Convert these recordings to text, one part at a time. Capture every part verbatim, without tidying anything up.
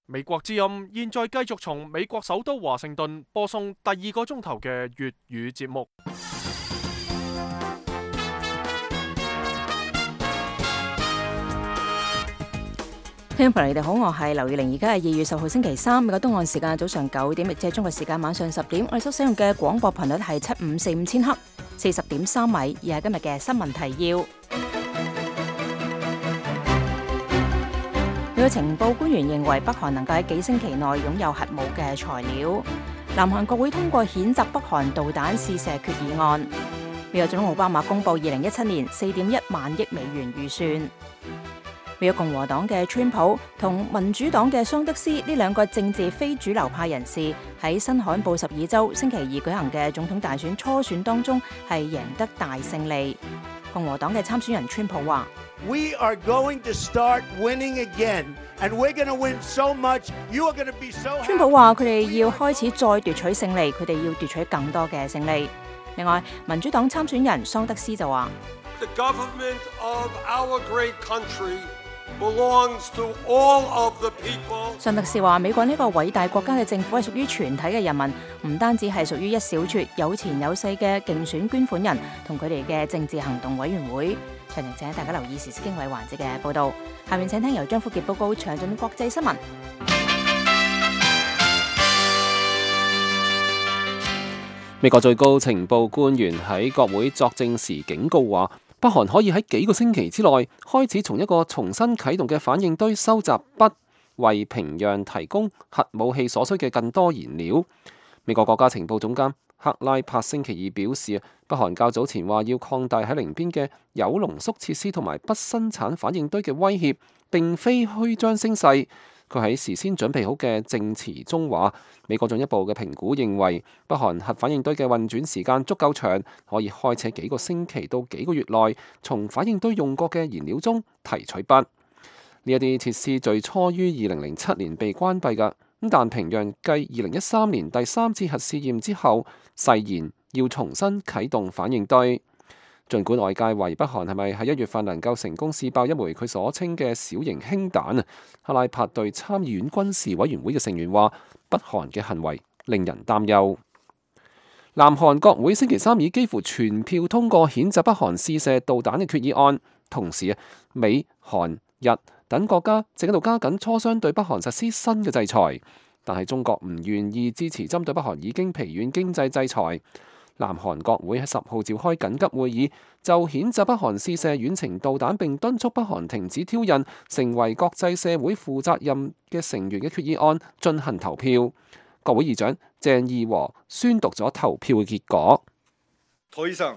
美國之音現在繼續從美國首都華盛頓播送第二個鐘頭嘅粵語節目。 聽眾朋友，你哋好，我係劉月玲，而家係二月十號星期三，美國東岸時間早上九點，亦即係中國時間晚上十點。我哋所使用嘅廣播頻率係七五四五千赫，四十點三米。以下今日嘅新聞提要。有情報官員認為北韓能夠喺幾星期內擁有核武嘅材料。南韓國會通過譴責北韓導彈試射決議案。美國總統奧巴馬公布二零一七年四點一萬億美元預算。美國共和黨嘅川普同民主黨嘅桑德斯呢兩個政治非主流派人士喺新罕布什爾州星期二舉行嘅總統大選初選當中係贏得大勝利。共和黨嘅參選人川普話 ：We are going to start winning again, and we're going to win so much. You are going to be so happy. 川普話佢哋要開始再奪取勝利，佢哋要奪取更多嘅勝利。另外，民主黨參選人桑德斯就話 ：The government of our great country belongs to all of the people. 桑德斯話：美國呢個偉大國家嘅政府係屬於全體嘅人民，唔單止係屬於一小撮有錢有勢嘅競選捐款人同佢哋嘅政治行動委員會。詳情請大家留意時事經緯環節嘅報導。下面請聽由張福傑報告詳盡國際新聞。 美國最高情報官員喺國會作證時警告話，北韓可以喺幾個星期之內開始從一個重新啟動嘅反應堆收集鈈，為平壤提供核武器所需嘅更多燃料。美國國家情報總監克拉帕星期二表示，北韓較早前話要擴大喺鄰邊嘅鈾濃縮設施同埋不生產反應堆嘅威脅，並非虛張聲勢。佢喺事先準備好嘅證詞中話，美國進一步嘅評估認為，北韓核反應堆嘅運轉時間足夠長，可以開採幾個星期到幾個月內，從反應堆用過嘅燃料中提取鈈。呢一啲設施最初於二零零七年被關閉㗎，但平壤繼二零一三年第三次核試驗之後，誓言要重新啟動反應堆。儘管外界懷疑北韓係咪喺一月份能夠成功試爆一枚佢所稱嘅小型氫彈啊，克拉帕對參議院軍事委員會嘅成員話，北韓嘅行為令人擔憂。南韓國會星期三以幾乎全票通過譴責北韓試射導彈嘅決議案，同時啊，美、韓、日等國家正喺度加緊磋商對北韓實施新嘅制裁，但係中國唔願意支持針對北韓已經疲軟經濟制裁。南韓國會喺十號召開緊急會議，就譴責北韓試射遠程導彈並敦促北韓停止挑釁，成為國際社會負責任嘅成員嘅決議案進行投票。國會議長鄭義和宣讀咗投票嘅結果。 더 이상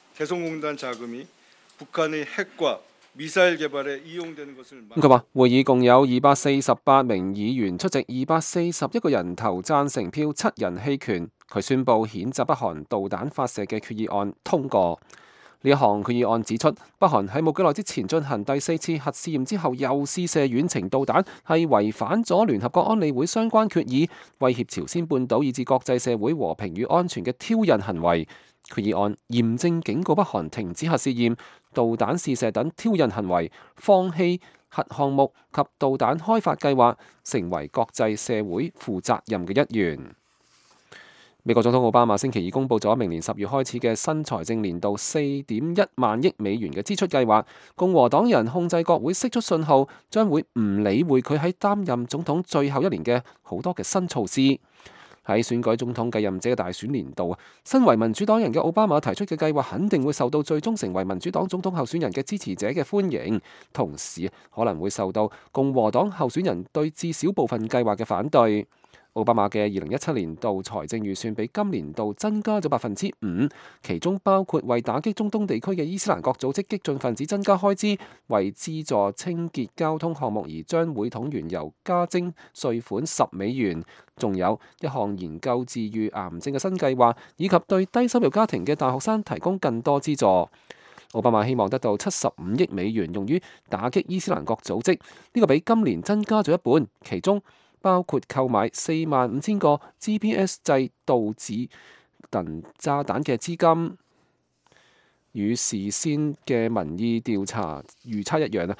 개성공단 자금이 북한의 핵과 미사일 개발에 이용되는 것을 막는。 佢話會議共有二百四十八名議員出席，二百四十一個人投贊成票，七人棄權。佢宣布譴責北韓導彈發射嘅決議案通過。呢一項決議案指出，北韓喺冇幾耐之前進行第四次核試驗之後，又試射遠程導彈，係違反咗聯合國安理會相關決議，威脅朝鮮半島以至國際社會和平與安全嘅挑釁行為。決議案嚴正警告北韓停止核試驗、導彈試射等挑釁行為，放棄核項目及導彈開發計劃，成為國際社會負責任嘅一員。美國總統奧巴馬星期二公布咗明年十月開始嘅新財政年度四點一萬億美元嘅支出計劃。共和黨人控制國會釋出信號，將會唔理會佢喺擔任總統最後一年嘅好多嘅新措施。喺選舉總統繼任者嘅大選年度，身為民主黨人嘅奧巴馬提出嘅計劃肯定會受到最終成為民主黨總統候選人嘅支持者嘅歡迎，同時可能會受到共和黨候選人對至少部分計劃嘅反對。奧巴馬嘅二零一七年度財政預算比今年度增加咗百分之五，其中包括為打擊中東地區嘅伊斯蘭國組織激進分子增加開支，為資助清潔交通項目而將每桶原油加徵稅款十美元，仲有一項研究治癒癌症嘅新計劃，以及對低收入家庭嘅大學生提供更多資助。奧巴馬希望得到七十五億美元用於打擊伊斯蘭國組織，呢個比今年增加咗一半，其中包括購買四萬五千個 G P S 制導指能炸彈嘅資金，與事先嘅民意調查預測一樣啊！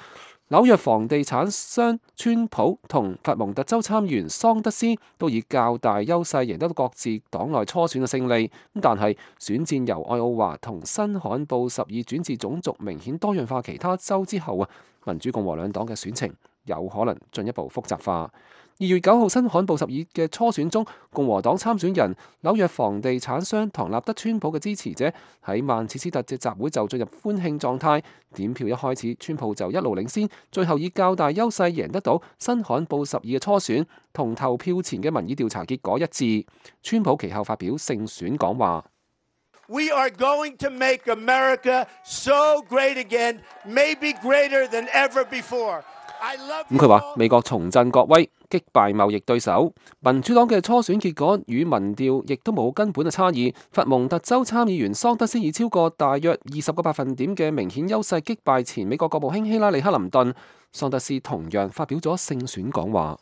紐約房地產商川普同佛蒙特州參議員桑德斯都以較大優勢贏得各自黨內初選嘅勝利，但係選戰由愛奧華同新罕布什爾轉至種族明顯多樣化其他州之後啊，民主共和兩黨嘅選情有可能進一步複雜化。二月九號新罕布什爾嘅初選中，共和黨參選人紐約房地產商唐納德川普嘅支持者喺曼徹斯特嘅集會就進入歡慶狀態。點票一開始，川普就一路領先，最後以較大優勢贏得到新罕布什爾嘅初選，同投票前嘅民意調查結果一致。川普其後發表勝選講話。 We are going to make America so great again, maybe greater than ever before. 咁佢話美國重振國威，擊敗貿易對手。民主黨嘅初選結果與民調亦都冇根本嘅差異。佛蒙特州參議員桑德斯以超過大約二十個百分點嘅明顯優勢擊敗前美國國務卿希拉里克林頓。桑德斯同樣發表咗勝選講話。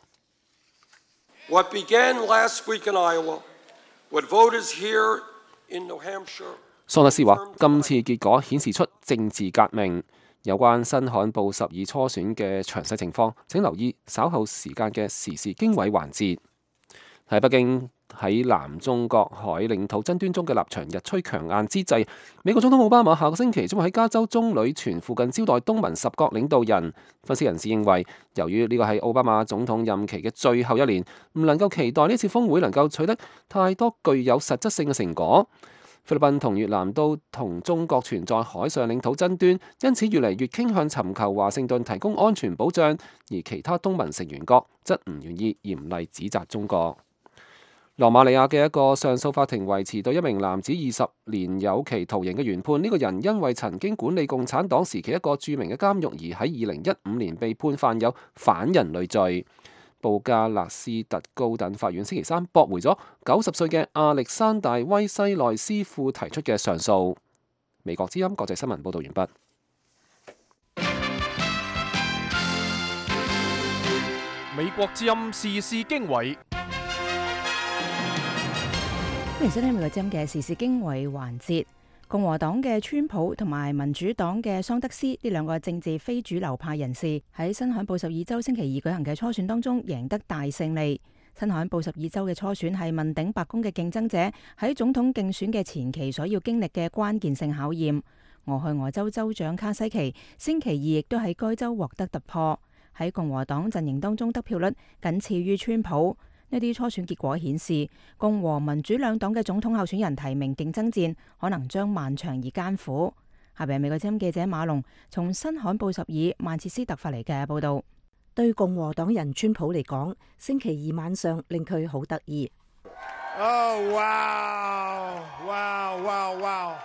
What began last week in Iowa, what voters here in New Hampshire。 桑德斯話：今次結果顯示出政治革命。有關新罕布什爾初選嘅詳細情況，請留意稍後時間嘅時事經緯環節。喺北京喺南中國海領土爭端中嘅立場日趨強硬之際，美國總統奧巴馬下個星期將會喺加州棕櫚泉附近招待東盟十國領導人。分析人士認為，由於呢個係奧巴馬總統任期嘅最後一年，唔能夠期待呢次峰會能夠取得太多具有實質性嘅成果。菲律賓同越南都同中國存在海上領土爭端，因此越嚟越傾向尋求華盛頓提供安全保障，而其他東盟成員國則唔願意嚴厲指責中國。羅馬尼亞嘅一個上訴法庭維持對一名男子二十年有期徒刑嘅原判，呢、這個人因為曾經管理共產黨時期一個著名嘅監獄，而喺二零一五年被判犯有反人類罪。布加勒斯特高等法院星期三駁回咗九十歲嘅亞歷山大威西內斯庫提出嘅上訴。美國之音國際新聞報道完畢。 美國之音時事經緯， 歡迎收聽美國之音嘅時事經緯環節。共和黨嘅川普同埋民主黨嘅桑德斯呢兩個政治非主流派人士喺新罕布什爾州星期二舉行嘅初選當中贏得大勝利。新罕布什爾州嘅初選係問鼎白宮嘅競爭者喺總統競選嘅前期所要經歷嘅關鍵性考驗。俄亥俄州州長卡西奇星期二亦都喺該州獲得突破，喺共和黨陣營當中得票率僅次於川普。呢啲初選結果顯示，共和民主兩黨嘅總統候選人提名競爭戰可能將漫長而艱苦。下邊係美國之音記者馬龍從新罕布什爾曼徹斯特發嚟嘅報道。 對共和黨人川普嚟講，星期二晚上令佢好得意。 Oh, wow, wow, wow, wow.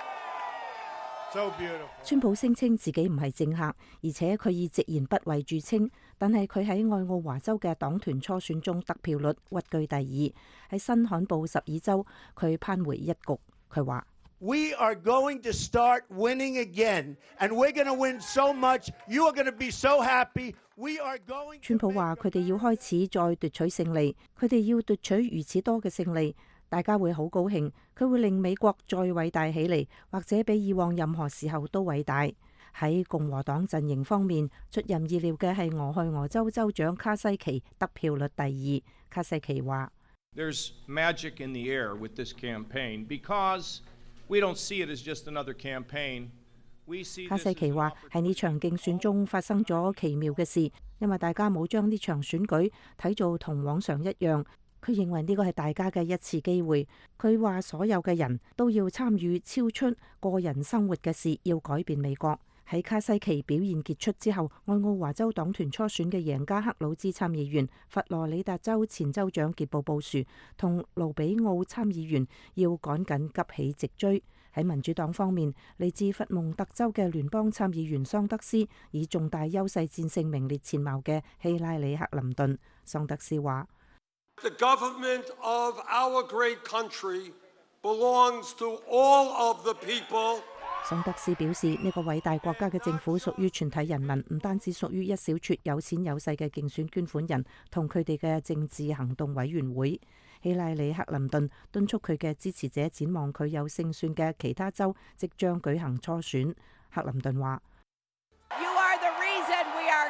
So beautiful. 川普聲稱自己唔係政客，而且佢以直言不諱著稱，但係佢喺愛奧華州嘅黨團初選中得票率屈居第二，喺新罕布什爾州佢攀回一局。佢話 ：We are going to start winning again, and we're going to win so much. You are going to be so happy. We are going. 川普話佢哋要開始再奪取勝利，佢哋要奪取如此多嘅勝利。大家會好高興，佢會令美國再偉大起嚟，或者比以往任何時候都偉大。喺共和黨陣營方面，出人意料嘅係俄亥俄州州長卡西奇得票率第二。卡西奇話 ：There's magic in the air with this campaign because we don't see it as just another campaign. 卡西奇話喺呢場競選中發生咗奇妙嘅事，因為大家冇將呢場選舉睇做同往常一樣。佢認為呢個係大家嘅一次機會。佢話所有嘅人都要參與超出個人生活嘅事，要改變美國。喺卡西奇表現傑出之後，愛奧華州黨團初選嘅贏家克魯茲參議員、佛羅里達州前州長傑布布殊同盧比奧參議員要趕緊急起直追。喺民主黨方面，嚟自佛蒙特州嘅聯邦參議員桑德斯以重大優勢戰勝名列前茅嘅希拉里克林頓。桑德斯話 ：The government of our great country belongs to all of the people. 桑德斯表示，呢個偉大國家嘅政府屬於全體人民，唔單止屬於一小撮有錢有勢嘅競選捐款人同佢哋嘅政治行動委員會。希拉里克林頓敦促佢嘅支持者展望佢有勝算嘅其他州即將舉行初選。克林頓話： You are the reason we are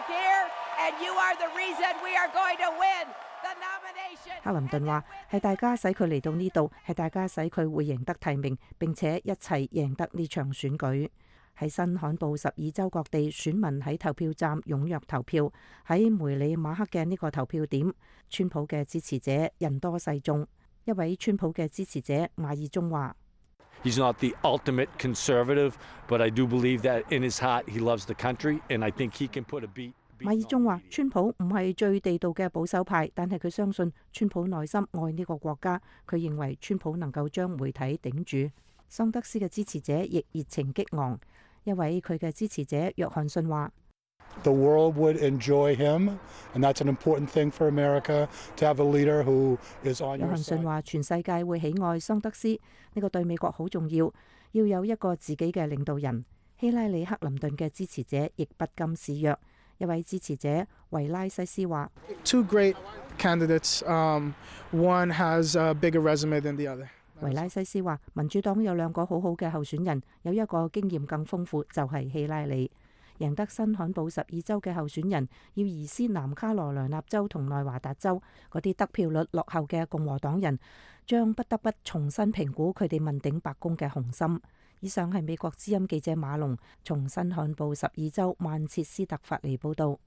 克林頓話係大家使佢嚟到呢度，係大家使佢會贏得提名，並且一齊贏得呢場選舉。喺新罕布什爾州各地，選民喺投票站踴躍投票。喺梅里馬克嘅呢個投票點，川普嘅支持者人多勢眾。一位川普嘅支持者馬爾中話 ：He's not the ultimate conservative, but I do believe that in his heart he loves the country, and I think he can put a beat. 馬爾中話：川普唔係最地道嘅保守派，但係佢相信川普內心愛呢個國家。佢認為川普能夠將媒體頂住。桑德斯嘅支持者亦熱情激昂。一位佢嘅支持者約翰遜話 ：The world would enjoy him, and that's an important thing for America to have a leader who is on your side. 約翰遜話：全世界會喜愛桑德斯，呢個對美國好重要，要有一個自己嘅領導人。希拉里克林頓嘅支持者亦不甘示弱。一位支持者維拉西斯話 ：Two great candidates, um, one has a bigger resume than the other. 維拉西斯話：民主黨有兩個好好嘅候選人，有一個經驗更豐富，就係希拉里。贏得新罕布什爾州嘅候選人要移師南卡羅來納州同內華達州，嗰啲得票率落後嘅共和黨人將不得不重新評估佢哋問鼎白宮嘅雄心。以上係美國之音記者馬龍從新罕布什爾州曼徹斯特發嚟報導。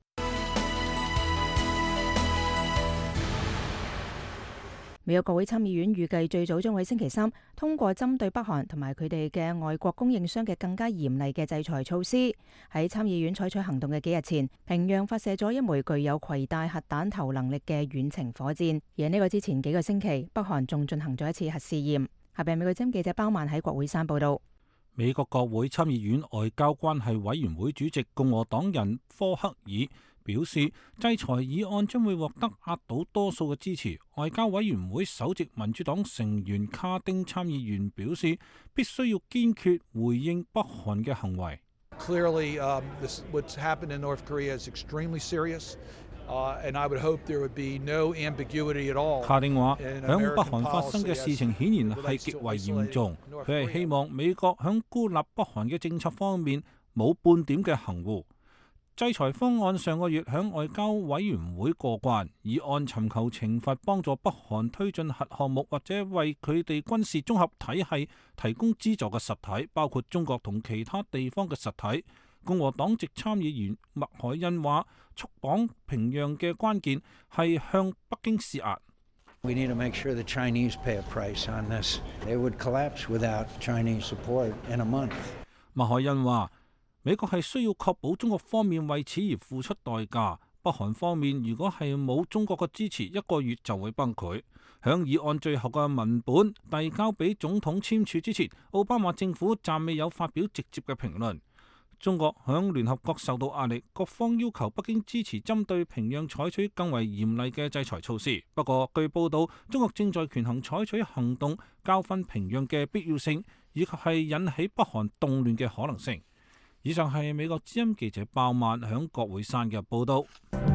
美國國會參議院預計最早將喺星期三通過針對北韓同埋佢哋嘅外國供應商嘅更加嚴厲嘅制裁措施。喺參議院採取行動嘅幾日前，平壤發射咗一枚具有攜帶核彈頭能力嘅遠程火箭。而喺呢個之前幾個星期，北韓仲進行咗一次核試驗。下邊美國之音記者包曼喺國會山報道。 美國國會參議院外交關係委員會主席共和黨人科克爾表示，制裁議案將會獲得壓倒多數嘅支持。外交委員會首席民主黨成員卡丁參議員表示，必須要堅決回應北韓嘅行為。 Clearly, um, this, what's happened in North Korea is extremely serious, uh, and I would hope there would be no ambiguity at all. 卡丁話，響北韓發生嘅事情顯然係極為嚴重，佢係希望美國響孤立北韓嘅政策方面冇半點嘅含糊。制裁方案上個月響外交委員會過關，議案尋求懲罰幫助北韓推進核項目或者為佢哋軍事綜合體系提供資助嘅實體，包括中國同其他地方嘅實體。共和黨籍參議員麥凱恩話：束綁平壤嘅關鍵係向北京施壓。 We need to make sure the Chinese pay a price on this. They would collapse without Chinese support in a month. 麥凱恩話：美國係需要確保中國方面為此而付出代價。北韓方面如果係冇中國嘅支持，一個月就會崩潰。響議案最後嘅文本遞交俾總統簽署之前，奧巴馬政府暫未有發表直接嘅評論。中國響聯合國受到壓力，各方要求北京支持針對平壤採取更為嚴厲嘅制裁措施。不過據報道，中國正在權衡採取行動教訓平壤嘅必要性，以及係引起北韓動亂嘅可能性。以上係美國之音記者鮑曼響國會山嘅報道。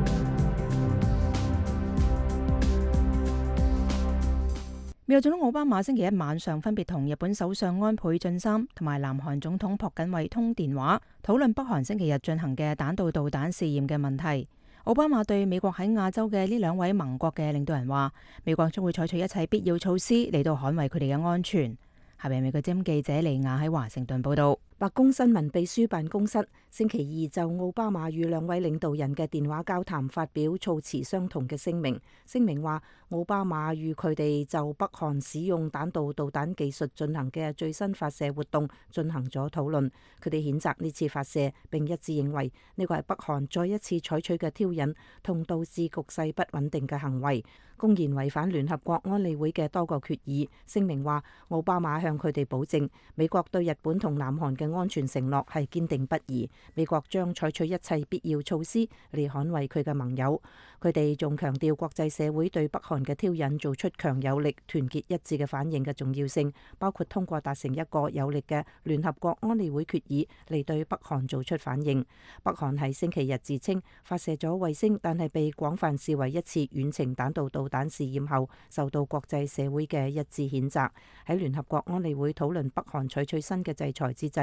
美國總統奧巴馬星期一晚上分別同日本首相安倍晉三同埋南韓總統朴槿惠通電話，討論北韓星期日進行嘅彈道導彈試驗嘅問題。奧巴馬對美國喺亞洲嘅呢兩位盟國嘅領導人話，美國將會採取一切必要措施嚟到捍衛佢哋嘅安全。下邊美國之音記者李亞喺華盛頓報道。白宮新聞秘書辦公室星期二就奧巴馬與兩位領導人嘅電話交談發表措辭相同嘅聲明。聲明話，奧巴馬與佢哋就北韓使用彈道導彈技術進行嘅最新發射活動進行咗討論。佢哋譴責呢次發射，並一致認為呢個係北韓再一次採取嘅挑釁同導致局勢不穩定嘅行為，公然違反聯合國安理會嘅多個決議。聲明話，奧巴馬向佢哋保證，美國對日本同南韓嘅安全承諾係堅定不移，美國將採取一切必要措施嚟捍衛佢嘅盟友。佢哋仲強調國際社會對北韓嘅挑釁做出強有力、團結一致嘅反應嘅重要性，包括通過達成一個有力嘅聯合國安理會決議嚟對北韓做出反應。北韓喺星期日自稱發射咗衛星，但係被廣泛視為一次遠程彈道導彈試驗後，受到國際社會嘅一致譴責。喺聯合國安理會討論北韓採取新嘅制裁之際，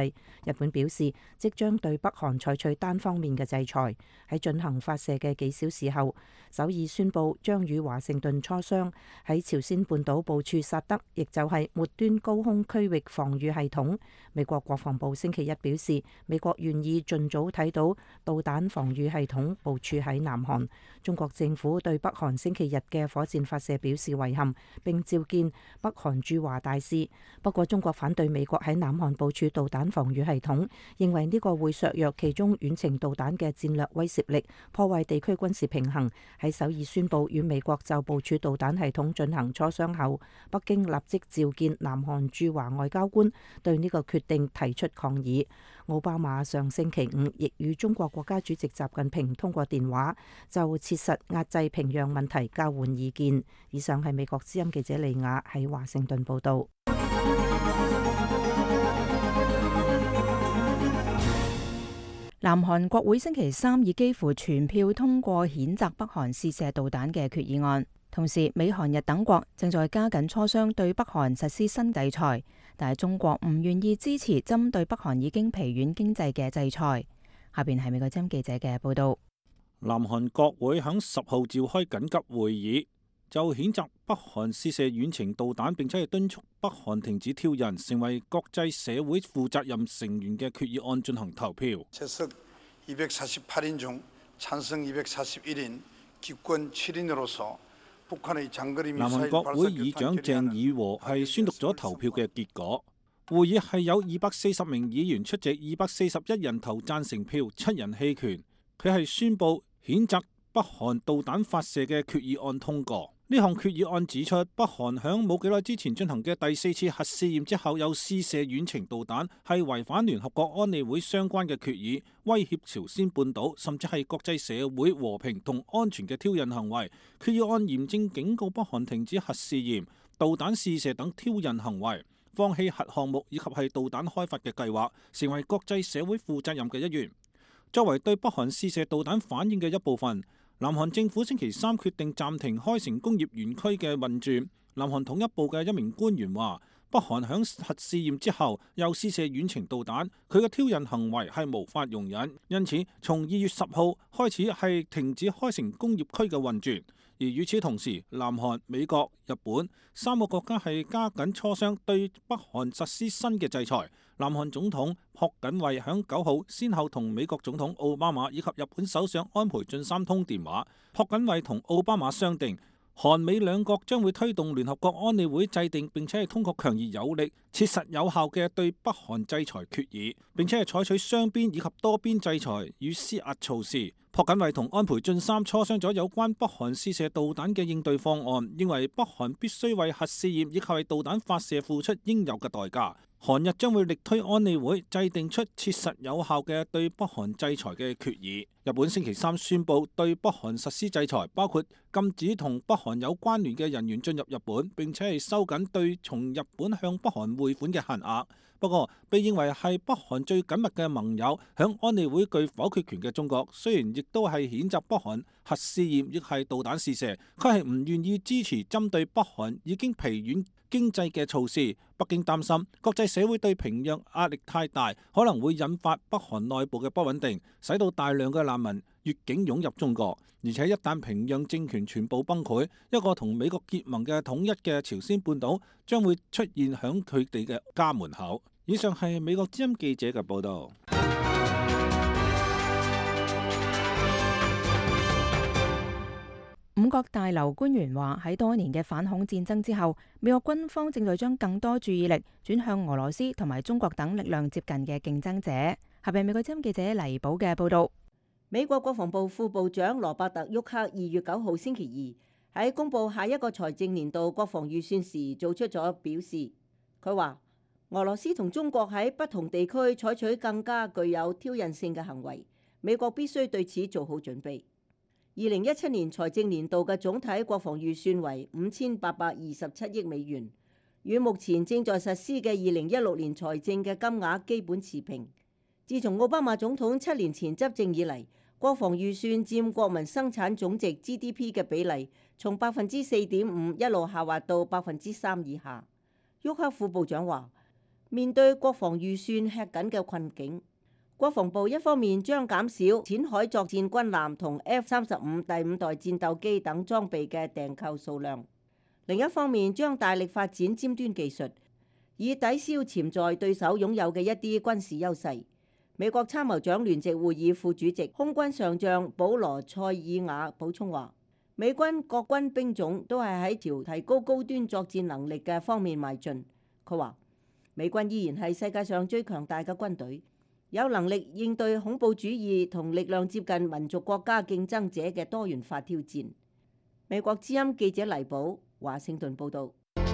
勢。日本表示即將對北韓採取單方面嘅制裁。喺進行發射嘅幾小時後，首爾宣布將與華盛頓磋商喺朝鮮半島部署薩德，亦就係末端高空區域防禦系統。美國國防部星期一表示，美國願意盡早睇到導彈防禦系統部署喺南韓。中國政府對北韓星期日嘅火箭發射表示遺憾，並召見北韓駐華大使。不過中國反對美國喺南韓部署導彈防禦系統，認為呢個會削弱其中遠程導彈嘅戰略威懾力，破壞地區軍事平衡。喺首爾宣布與美國就部署導彈系統進行磋商後，北京立即召見南韓駐華外交官，對呢個決定提出抗議。奧巴馬上星期五亦與中國國家主席習近平通過電話，就切實壓制平壤問題交換意見。以上係美國之音記者利亞喺華盛頓報道。 南韓國會星期三以幾乎全票通過譴責北韓試射導彈嘅決議案，同時美韓日等國正在加緊磋商對北韓實施新制裁，但係中國唔願意支持針對北韓已經疲軟經濟嘅制裁。下邊係美國之音記者嘅報道。 南韓國會喺十號召開緊急會議，就譴責北韓試射遠程導彈，並且係敦促北韓停止挑釁，成為國際社會負責任成員嘅決議案進行投票。 出席이백사십팔 인 중 찬성 이백사십일 인 기권 칠 인으로서 북한의 장거리 南韓 미사일 國會議長鄭義和係宣讀咗投票嘅結果。會議係有二百四十名議員出席，二百四十一人投贊成票，七人棄權。佢係宣布譴責北韓導彈發射嘅決議案通過。呢項決議案指出，北韓響冇幾耐之前進行嘅第四次核試驗之後，有試射遠程導彈，係違反聯合國安理會相關嘅決議，威脅朝鮮半島，甚至係國際社會和平同安全嘅挑釁行為。決議案嚴正警告北韓停止核試驗、導彈試射等挑釁行為，放棄核項目以及係導彈開發嘅計劃，成為國際社會負責任嘅一員。作為對北韓試射導彈反應嘅一部分，南韓政府星期三決定暫停開城工業園區嘅運轉。南韓統一部嘅一名官員話，北韓響核試驗之後又試射遠程導彈，佢嘅挑釁行為係無法容忍，因此從二月十號開始係停止開城工業區嘅運轉。而與此同時，南韓、美國、日本三個國家係加緊磋商對北韓實施新嘅制裁。南韓總統朴槿惠響九號先後同美國總統奧巴馬以及日本首相安倍晉三通電話。朴槿惠同奧巴馬商定，韓美兩國將會推動聯合國安理會制定並且係通過強而有力、切實有效嘅對北韓制裁決議，並且係採取雙邊以及多邊制裁與施壓措施。朴槿惠同安倍晉三磋商咗有關北韓試射導彈嘅應對方案，認為北韓必須為核試驗以及為導彈發射付出應有嘅代價。韓日將會力推安理會制定出切實有效嘅對北韓制裁嘅決議。日本星期三宣布對北韓實施制裁，包括禁止同北韓有關聯嘅人員進入日本，並且係收緊對從日本向北韓匯款嘅限額。不過，被認為係北韓最緊密嘅盟友，響安理會具否決權嘅中國，雖然亦都係譴責北韓核試驗亦係導彈試射，佢係唔願意支持針對北韓已經疲軟經濟嘅措施。北京擔心國際社會對平壤壓力太大，可能會引發北韓內部嘅不穩定，使到大量嘅難民越境湧入中國。而且一旦平壤政權全部崩潰，一個同美國結盟嘅統一嘅朝鮮半島將會出現響佢哋嘅家門口。以上係美國之音記者嘅報道。 五角大樓官員話，喺多年嘅反恐戰爭之後，美國軍方正在將更多注意力轉向俄羅斯同埋中國等力量接近嘅競爭者。下邊美國之音記者黎寶嘅報道。 美國國防部副部長羅伯特·沃克二月九號星期二喺公布下一個財政年度國防預算時做出咗表示，佢話俄羅斯同中國喺不同地區採取更加具有挑釁性嘅行為，美國必須對此做好準備。二零一七年財政年度嘅總體國防預算為五千八百二十七億美元，與目前正在實施嘅二零一六年財政嘅金額基本持平。自從奧巴馬總統七年前執政以嚟，國防預算佔國民生產總值 G D P 嘅比例從百分之四點五一路下滑到百分之三以下。沃克副部長話： 面對國防預算吃緊嘅困境，國防部一方面將減少淺海作戰軍艦同 F 三十五第五代戰鬥機等裝備嘅訂購數量，另一方面將大力發展尖端技術，以抵消潛在對手擁有嘅一啲軍事優勢。美國參謀長聯席會議副主席空軍上將保羅·塞爾瓦補充話，美軍各軍兵種都係喺朝提高高端作戰能力嘅方面邁進。佢話，美軍依然係世界上最強大嘅軍隊，有能力應對恐怖主義同力量接近民族國家競爭者嘅多元化挑戰。美國之音記者黎寶華盛頓報導。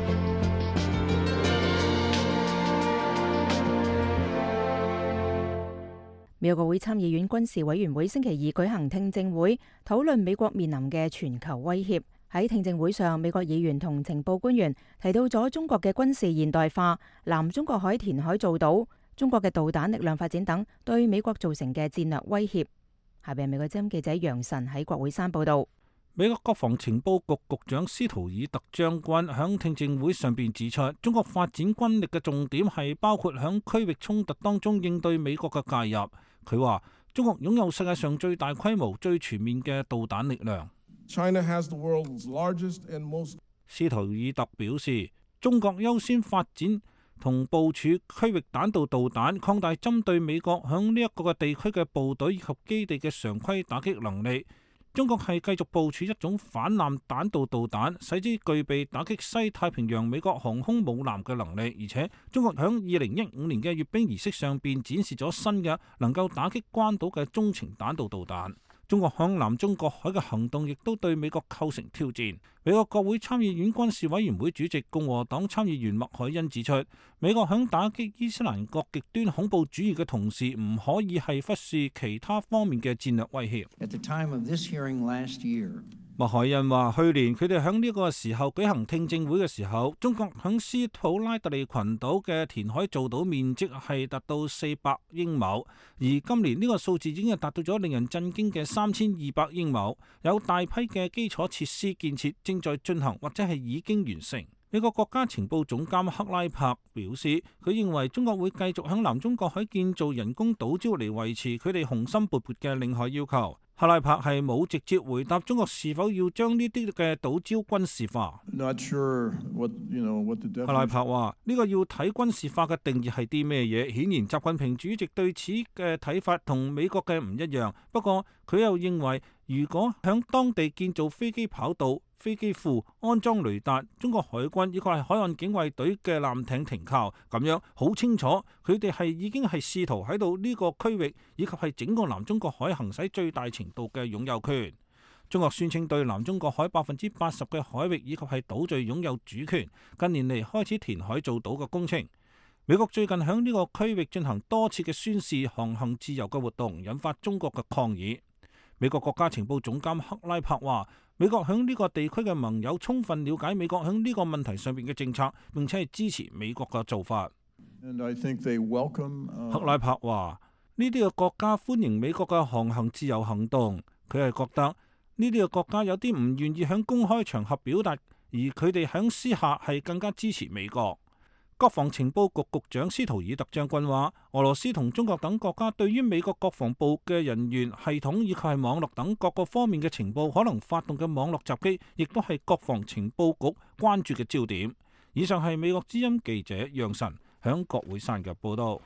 美國國會參議院軍事委員會星期二舉行聽證會，討論美國面臨嘅全球威脅。喺聽證會上，美國議員同情報官員提到咗中國嘅軍事現代化、南中國海填海造島、中國嘅導彈力量發展等對美國造成嘅戰略威脅。下邊美國之音記者楊晨喺國會山報道。 美國國防情報局局長斯圖爾特將軍響聽證會上邊指出，中國發展軍力嘅重點係包括響區域衝突當中應對美國嘅介入。佢話中國擁有世界上最大規模、最全面嘅導彈力量。 China has the world's largest and most... 斯圖爾特表示，中國優先發展同部署區域彈道導彈，擴大針對美國響呢一個嘅地區嘅部隊以及基地嘅常規打擊能力。中國係繼續部署一種反艦彈道導彈，使之具備打擊西太平洋美國航空母艦嘅能力。而且中國響二零一五年嘅閱兵儀式上邊展示咗新嘅能夠打擊關島嘅中程彈道導彈。中國響南中國海嘅行動亦都對美國構成挑戰。美國國會參議院軍事委員會主席共和黨參議員麥凱恩指出，美國響打擊伊斯蘭國極端恐怖主義嘅同時，唔可以係忽視其他方面嘅戰略威脅。 At the time of this hearing last year, 麥凱恩話：去年佢哋喺呢個時候舉行聽證會嘅時候，中國喺斯普拉特利群島嘅填海造島面積係達到四百英畝，而今年呢個數字已經係達到咗令人震驚嘅三千二百英畝，有大批嘅基礎設施建設正在進行或者係已經完成。美國國家情報總監克拉柏表示，佢認為中國會繼續喺南中國海建造人工島礁嚟維持佢哋雄心勃勃嘅領海要求。克拉柏係冇直接回答中國是否要將呢啲嘅島礁軍事化。 Not sure what, you know, what the definition... 克拉柏話：呢個要睇軍事化嘅定義係啲咩嘢？顯然習近平主席對此嘅睇法同美國嘅唔一樣。不過佢又認為，如果響當地建造飛機跑道、飛機庫、安裝雷達，中國海軍以及係海岸警衛隊嘅艦艇停靠，咁樣好清楚，佢哋係已經係試圖喺度呢個區域以及係整個南中國海行使最大程度嘅擁有權。中國宣稱對南中國海百分之八十嘅海域以及係島嶼擁有主權，近年嚟開始填海造島嘅工程。美國最近喺呢個區域進行多次嘅宣示航行自由嘅活動，引發中國嘅抗議。美國國家情報總監克拉柏話：美國響呢個地區嘅盟友充分了解美國響呢個問題上邊嘅政策，並且係支持美國嘅做法。 And I think they welcome, uh... 克拉柏話：呢啲嘅國家歡迎美國嘅航行自由行動。佢係覺得呢啲嘅國家有啲唔願意響公開場合表達，而佢哋響私下係更加支持美國。國防情報局局長斯圖爾特將軍話：俄羅斯同中國等國家對於美國國防部嘅人員、系統以及係網絡等各個方面嘅情報可能發動嘅網絡襲擊，亦都係國防情報局關注嘅焦點。以上係美國之音記者楊晨響國會山嘅報道。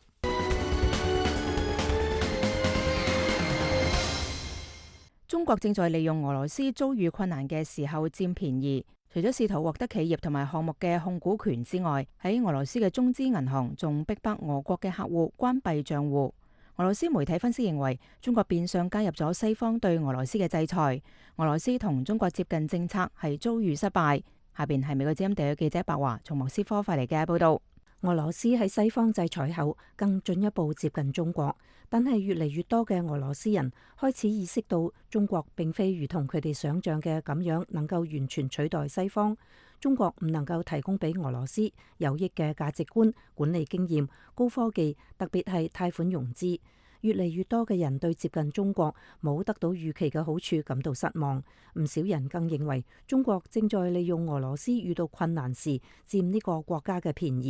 中國正在利用俄羅斯遭遇困難嘅時候佔便宜。除咗試圖獲得企業同埋項目嘅控股權之外，喺俄羅斯嘅中資銀行仲逼迫俄國嘅客戶關閉賬戶。俄羅斯媒體分析認為，中國變相加入咗西方對俄羅斯嘅制裁，俄羅斯同中國接近政策係遭遇失敗。下邊係美國之音地嘅記者白華從莫斯科發嚟嘅報道。 俄羅斯喺西方制裁後更進一步接近中國，但係越嚟越多嘅俄羅斯人開始意識到中國並非如同佢哋想象嘅咁樣能夠完全取代西方。中國唔能夠提供俾俄羅斯有益嘅價值觀、管理經驗、高科技，特別係貸款融資。越嚟越多嘅人對接近中國冇得到預期嘅好處感到失望。唔少人更認為中國正在利用俄羅斯遇到困難時佔呢個國家嘅便宜。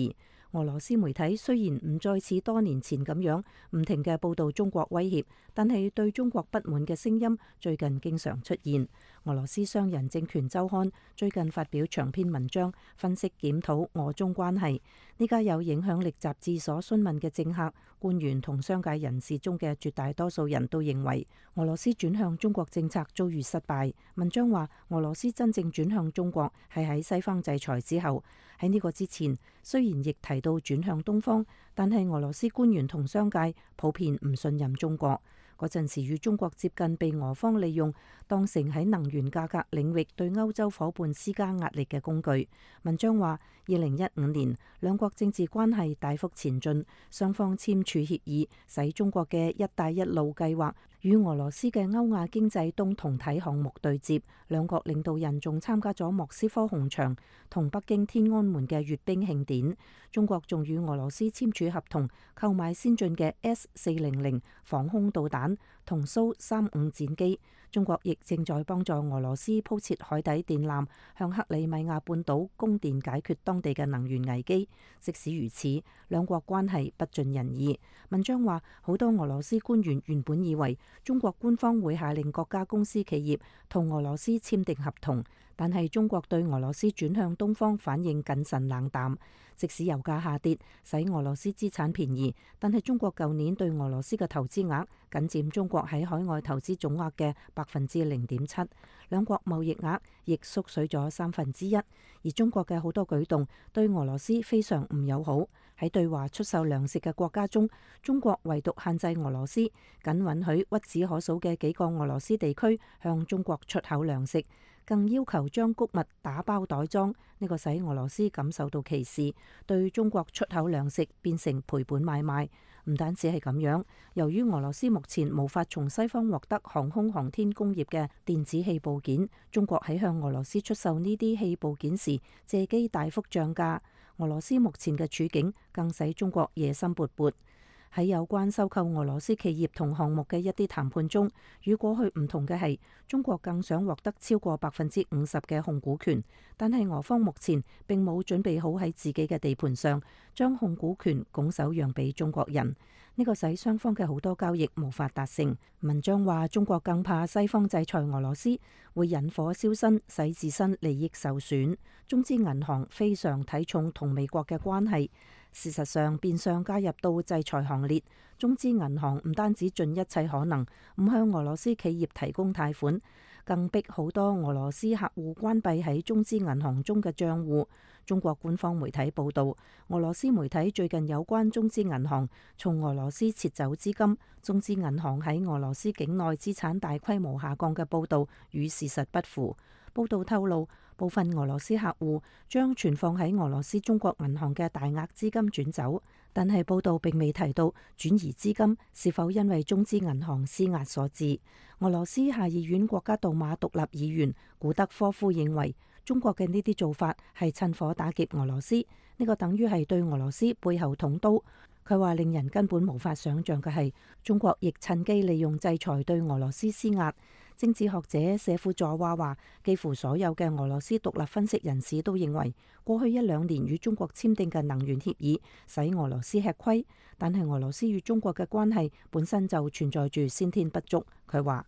俄羅斯媒體雖然唔再似多年前咁樣唔停嘅報導中國威脅，但係對中國不滿嘅聲音最近經常出現。俄羅斯商人政權週刊最近發表長篇文章分析檢討俄中關係。呢家有影響力雜誌所詢問嘅政客、官員同商界人士中嘅絕大多數人都認為俄羅斯轉向中國政策遭遇失敗。文章話俄羅斯真正轉向中國係喺西方制裁之後。喺呢個之前，雖然亦提到轉向東方，但係俄羅斯官員同商界普遍唔信任中國。嗰陣時與中國接近，被俄方利用當成喺能源價格領域對歐洲夥伴施加壓力嘅工具。文章話，二零一五年兩國政治關係大幅前進，雙方簽署協議，使中國嘅一帶一路計劃與俄羅斯嘅歐亞經濟東同體項目對接。兩國領導人仲參加咗莫斯科紅場同北京天安門嘅閱兵慶典。中國仲與俄羅斯簽署合同，購買先進嘅 S 四零零防空導彈同蘇三五戰機。中國亦正在幫助俄羅斯鋪設海底電纜，向克里米亞半島供電，解決當地嘅能源危機。即使如此，兩國關係不盡人意。文章話，好多俄羅斯官員原本以為中國官方會下令國家公司企業同俄羅斯簽訂合同，但係中國對俄羅斯轉向東方反應謹慎冷淡。即使油價下跌，使俄羅斯資產便宜，但係中國舊年對俄羅斯嘅投資額僅佔中國喺海外投資總額嘅百分之零點七，兩國貿易額亦縮水咗三分之一。而中國嘅好多舉動對俄羅斯非常唔友好。喺對華出售糧食嘅國家中，中國唯獨限制俄羅斯，僅允許屈指可數嘅幾個俄羅斯地區向中國出口糧食，更要求將穀物打包袋裝，呢個使俄羅斯感受到歧視，對中國出口糧食變成賠本買賣。唔單止係咁樣，由於俄羅斯目前無法從西方獲得航空航天工業嘅電子器部件，中國喺向俄羅斯出售呢啲器部件時，借機大幅漲價。俄羅斯目前嘅處境更使中國野心勃勃。喺有關收購俄羅斯企業同項目嘅一啲談判中，與過去唔同嘅係，中國更想獲得超過百分之五十嘅控股權，但係俄方目前並冇準備好喺自己嘅地盤上將控股權拱手讓俾中國人，呢個使雙方嘅好多交易無法達成。文章話，中國更怕西方制裁俄羅斯會引火燒身，使自身利益受損。中資銀行非常睇重同美國嘅關係。事實上，變相加入到制裁行列。中資銀行唔單止盡一切可能唔向俄羅斯企業提供貸款，更逼好多俄羅斯客戶關閉喺中資銀行中嘅帳戶。中國官方媒體報導，俄羅斯媒體最近有關中資銀行從俄羅斯撤走資金、中資銀行喺俄羅斯境內資產大規模下降嘅報導與事實不符。報導透露，部分俄羅斯客戶將存放喺俄羅斯中國銀行嘅大額資金轉走，但係報導並未提到轉移資金是否因為中資銀行施壓所致。俄羅斯下議院國家杜馬獨立議員古德科夫認為，中國嘅呢啲做法係趁火打劫俄羅斯，呢個等於係對俄羅斯背後捅刀。佢話令人根本無法想像嘅係，中國亦趁機利用制裁對俄羅斯施壓。政治學者舍夫佐娃話，幾乎所有嘅俄羅斯獨立分析人士都認為，過去一兩年與中國簽訂嘅能源協議使俄羅斯吃虧，但係俄羅斯與中國嘅關係本身就存在住先天不足。佢話，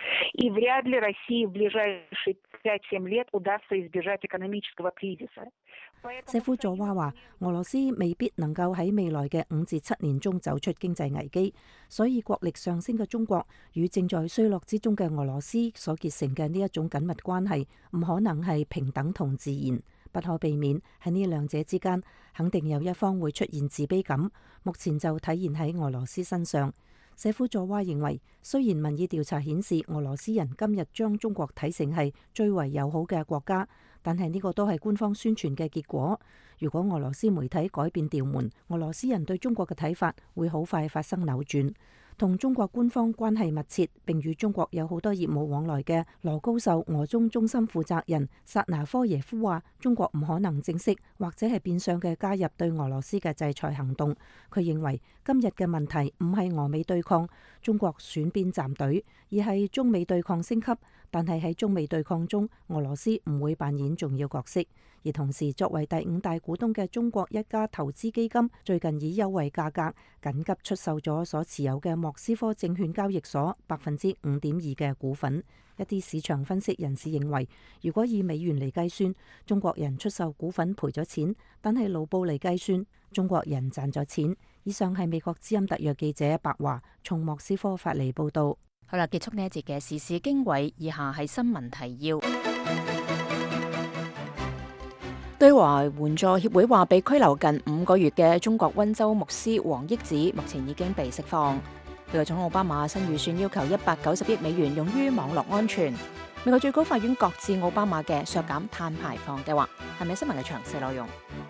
舍夫佐娃話，俄羅斯未必能夠喺未來嘅五至七年中走出經濟危機，所以國力上升嘅中國與正在衰落之中嘅俄羅斯所結成嘅呢一種緊密關係，唔可能係平等同自然，不可避免喺呢兩者之間，肯定有一方會出現自卑感。目前就體現喺俄羅斯身上。舍夫佐娃認為，雖然民意調查顯示俄羅斯人今日將中國睇成係最為友好嘅國家，但係呢個都係官方宣傳嘅結果。如果俄羅斯媒體改變調門，俄羅斯人對中國嘅睇法會好快發生扭轉。 同中國官方關係密切並與中國有好多業務往來嘅羅高秀俄中中心負責人薩拿科耶夫話：中國唔可能正式或者係變相嘅加入對俄羅斯嘅制裁行動。佢認為今日嘅問題唔係俄美對抗，中國選邊站隊，而係中美對抗升級。但係喺中美對抗中，俄羅斯唔會扮演重要角色。而同時，作為第五大股東嘅中國一家投資基金，最近以優惠價格緊急出售咗所持有嘅莫斯科證券交易所百分之五點二嘅股份。一啲市場分析人士認為，如果以美元嚟計算，中國人出售股份賠咗錢，但係盧布嚟計算，中國人賺咗錢。以上係美國之音特約記者白華從莫斯科發嚟報導。 好啦，結束呢一節嘅時事經緯，以下係新聞提要。對華援助協會話，被拘留近五個月嘅中國溫州牧師王益子目前已經被釋放。美國總統奧巴馬新預算要求一百九十億美元用於網絡安全。美國最高法院擱置奧巴馬嘅削減碳排放計劃。係咪新聞嘅詳細內容？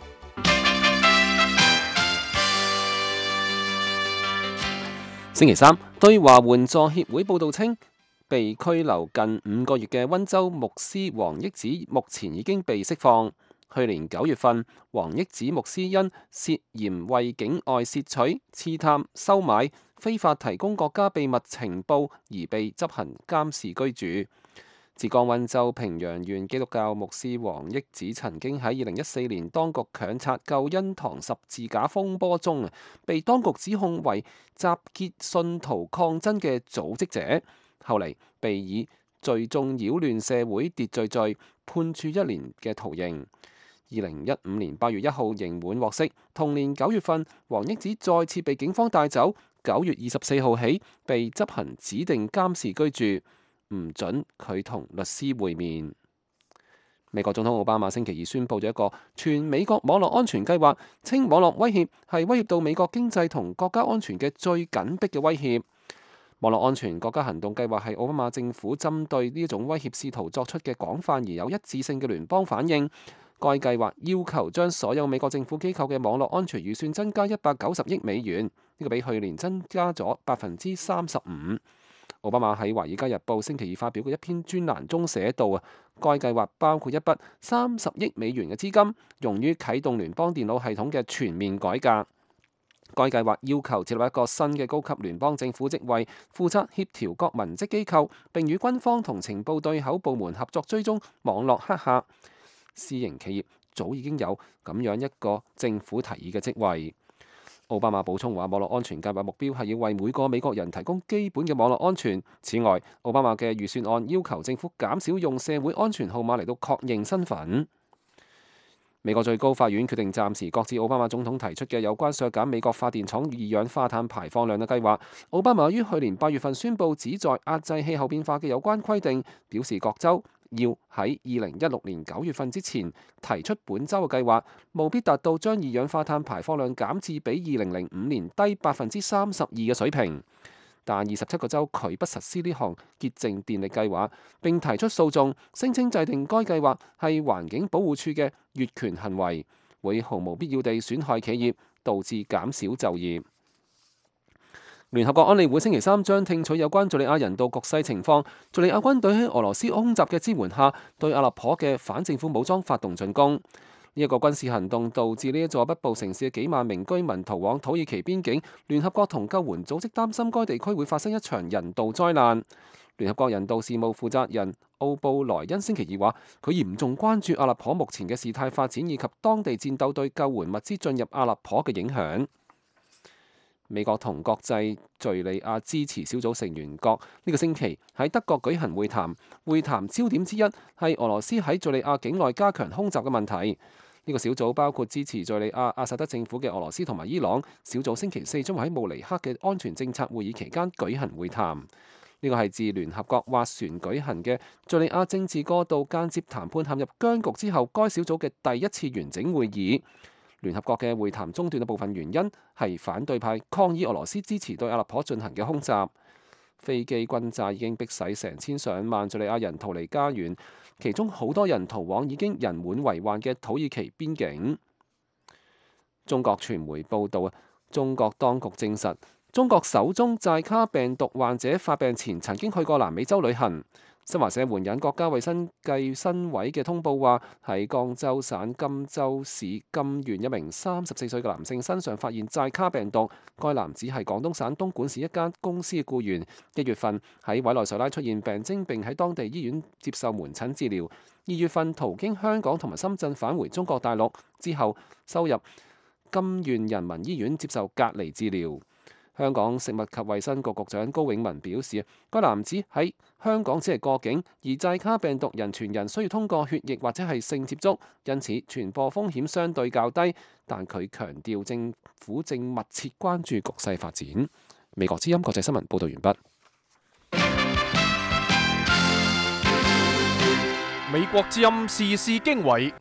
星期三，對華援助協會報道稱，被拘留近五個月嘅溫州牧師王益子目前已經被釋放。去年九月份，王益子牧師因涉嫌為境外竊取、刺探、收買、非法提供國家秘密情報而被執行監視居住。浙江溫州平陽縣基督教牧師王益子曾經喺二零一四年當局強拆救恩堂十字架風波中，被當局指控為集結信徒抗爭嘅組織者，後嚟被以聚眾擾亂社會秩序罪判處一年嘅徒刑。二零一五年八月一號刑滿獲釋，同年九月份，王益子再次被警方帶走，九月二十四號起被執行指定監視居住。唔准佢同律師會面。美國總統奧巴馬星期二宣布咗一個全美國網絡安全計劃，稱網絡威脅係威脅到美國經濟同國家安全嘅最緊迫嘅威脅。網絡安全國家行動計劃係奧巴馬政府針對呢一種威脅試圖作出嘅廣泛而有一致性嘅聯邦反應。該計劃要求將所有美國政府機構嘅網絡安全預算增加一百九十億美元，呢、這個比去年增加咗百分之三十五。奧巴馬喺《華爾街日報》星期二發表嘅一篇專欄中寫道啊，該計劃包括一筆三十億美元嘅資金，用於啟動聯邦電腦系統嘅全面改革。該計劃要求設立一個新嘅高級聯邦政府職位，負責協調各文職機構，並與軍方同情報對口部門合作追蹤網絡黑客。私營企業早已經有咁樣一個政府提議嘅職位。奧巴馬補充話，網絡安全計劃目標係要為每個美國人提供基本嘅網絡安全。此外，奧巴馬嘅預算案要求政府減少用社會安全號碼嚟到確認身份。美國最高法院決定暫時擱置奧巴馬總統提出嘅有關削減美國發電廠二氧化碳排放量嘅計劃。奧巴馬於去年八月份宣布旨在壓制氣候變化嘅有關規定，表示各州要喺二零一六年九月份之前提出本州嘅計劃，務必達到將二氧化碳排放量減至比二零零五年低百分之三十二嘅水平。但二十七個州拒不實施呢項潔淨電力計劃，並提出訴訟，聲稱制定該計劃係環境保護署嘅越權行為，會毫無必要地損害企業，導致減少就業。聯合國安理會星期三將聽取有關敘利亞人道局勢情況。敘利亞軍隊喺俄羅斯空襲嘅支援下，對阿勒頗嘅反政府武裝發動進攻。呢、這、一個軍事行動導致呢一座北部城市嘅幾萬名居民逃往土耳其邊境。聯合國同救援組織擔心該地區會發生一場人道災難。聯合國人道事務負責人奧布萊恩星期二話，佢嚴重關注阿勒頗目前嘅事態發展以及當地戰鬥對救援物資進入阿勒頗嘅影響。美國同國際敘利亞支持小組成員國呢個星期喺德國舉行會談，會談焦點之一係俄羅斯喺敘利亞境內加強空襲嘅問題。呢個小組包括支持敘利亞阿薩德政府嘅俄羅斯同埋伊朗。小組星期四將會喺慕尼黑嘅安全政策會議期間舉行會談。呢個係自聯合國斡旋舉行嘅敘利亞政治過渡間接談判陷入僵局之後，該小組嘅第一次完整會議。聯合國嘅會談中斷嘅部分原因係反對派抗議俄羅斯支持對阿勒頗進行嘅空襲。飛機轟炸已經迫使成千上萬敘利亞人逃離家園，其中好多人逃往已經人滿為患嘅土耳其邊境。中國傳媒報道啊，中國當局證實中國首宗寨卡病毒患者發病前曾經去過南美洲旅行。新華社援引國家衛生計生委嘅通報話，喺江州省贛州市贛縣一名三十四歲嘅男性身上發現寨卡病毒。該男子係廣東省東莞市一間公司嘅僱員，一月份喺委內瑞拉出現病徵並喺當地醫院接受門診治療。二月份途經香港同埋深圳返回中國大陸之後，收入贛縣人民醫院接受隔離治療。香港食物及衛生局局長高永文表示，該男子喺香港只係過境，而寨卡病毒人傳人需要通過血液或者係性接觸，因此傳播風險相對較低。但佢強調政府正密切關注局勢發展。美國之音國際新聞報道完畢。 美國之音時事經緯，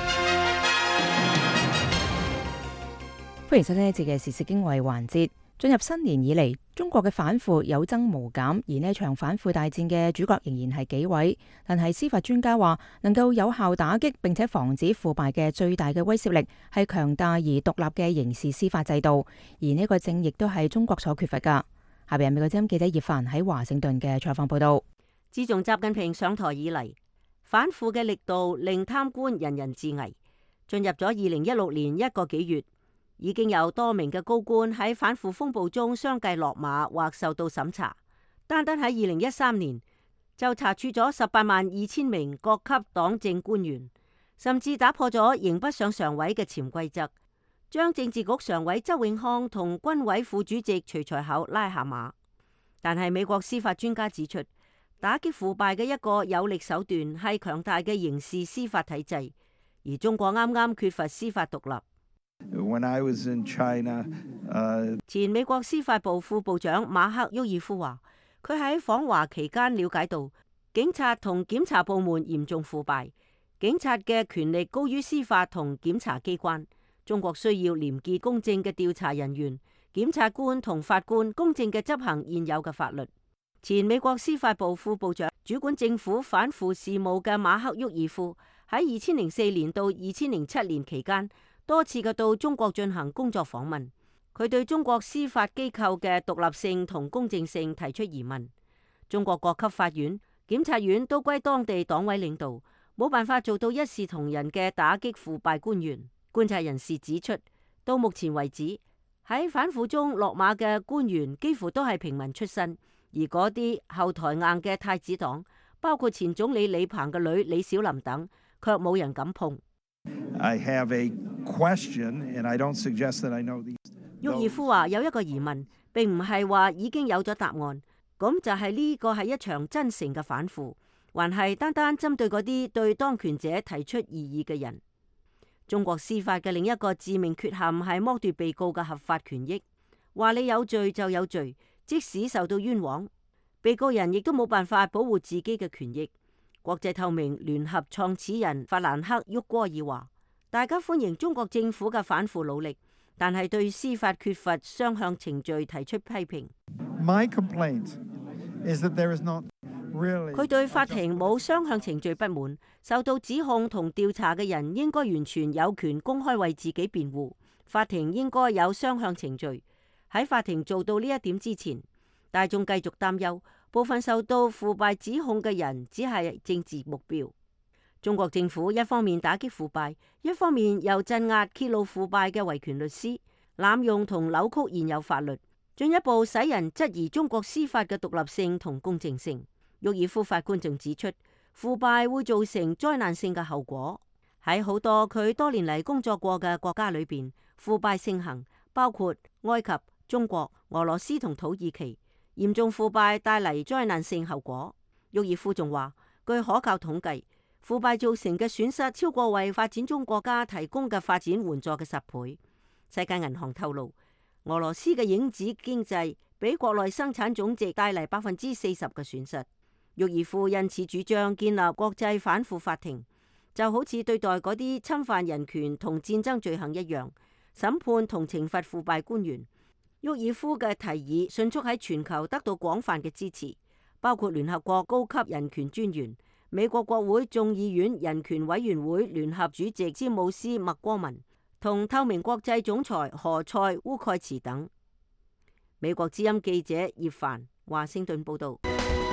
歡迎收聽呢一節嘅時事經緯環節。進入新年以嚟，中國嘅反腐有增無減，而呢場反腐大戰嘅主角仍然係紀委。但係司法專家話，能夠有效打擊並且防止腐敗嘅最大嘅威懾力係強大而獨立嘅刑事司法制度，而呢個正亦都係中國所缺乏噶。下邊係美國之音記者葉凡喺華盛頓嘅採訪報道。 自從習近平上台以嚟，反腐嘅力度令貪官人人自危。進入咗二零一六年一個幾月，已經有多名嘅高官喺反腐風暴中相繼落馬或受到審查。單單喺二零一三年就查處咗十八萬二千名各級黨政官員，甚至打破咗刑不上常委嘅潛規則，將政治局常委周永康同軍委副主席徐才厚拉下馬。但係美國司法專家指出，打擊腐敗嘅一個有力手段係強大嘅刑事司法體制，而中國啱啱缺乏司法獨立。 When I was in China, uh... 前美國司法部副部長馬克沃爾夫話，佢喺訪華期間了解到，警察同檢察部門嚴重腐敗，警察嘅權力高於司法同檢察機關。中國需要廉潔公正嘅調查人員、檢察官同法官公正嘅執行現有嘅法律。前美國司法部副部長主管政府反腐事務嘅馬克沃爾夫喺二千零四年到二千零七年期間，多次嘅到中國進行工作訪問，佢對中國司法機構嘅獨立性同公正性提出疑問。中國各級法院、檢察院都歸當地黨委領導，冇辦法做到一視同仁嘅打擊腐敗官員。觀察人士指出，到目前為止，喺反腐中落馬嘅官員幾乎都係平民出身，而嗰啲後台硬嘅太子黨，包括前總理李鵬嘅女李小琳等，卻冇人敢碰。 I have a question, and I don't suggest that I know these. 沃爾夫話有一個疑問，並唔係話已經有咗答案，咁就係呢個係一場真誠嘅反腐，還係單單針對嗰啲對當權者提出異議嘅人？中國司法嘅另一個致命缺陷係剝奪被告嘅合法權益，話你有罪就有罪，即使受到冤枉，被告人亦都冇辦法保護自己嘅權益。國際透明聯合創始人法蘭克沃戈爾話，大家歡迎中國政府嘅反腐努力，但係對司法缺乏雙向程序提出批評。 My complaint is that there is not really... 佢對法庭冇雙向程序不滿，受到指控同調查嘅人應該完全有權公開為自己辯護。法庭應該有雙向程序。喺法庭做到呢一點之前，大眾繼續擔憂部分受到腐敗指控嘅人只係政治目標。中國政府一方面打擊腐敗，一方面又鎮壓揭露腐敗嘅維權律師，濫用同扭曲現有法律，進一步使人質疑中國司法嘅獨立性同公正性。沃爾夫法官仲指出，腐敗會造成災難性嘅後果。喺好多佢多年嚟工作過嘅國家裏邊，腐敗盛行，包括埃及、中國、俄羅斯同土耳其。嚴重腐敗帶嚟災難性後果。沃爾夫仲話，據可靠統計，腐敗造成嘅損失超過為發展中國家提供嘅發展援助嘅十倍。世界銀行透露，俄羅斯嘅影子經濟俾國內生產總值帶嚟百分之四十嘅損失。沃爾夫因此主張建立國際反腐法庭，就好似對待嗰啲侵犯人權同戰爭罪行一樣，審判同懲罰腐敗官員。沃爾夫嘅提議迅速喺全球得到廣泛嘅支持，包括聯合國高級人權專員、美國國會眾議院人權委員會聯合主席詹姆斯麥戈文同透明國際總裁何塞烏蓋茨等。 美國之音記者葉凡華盛頓報導。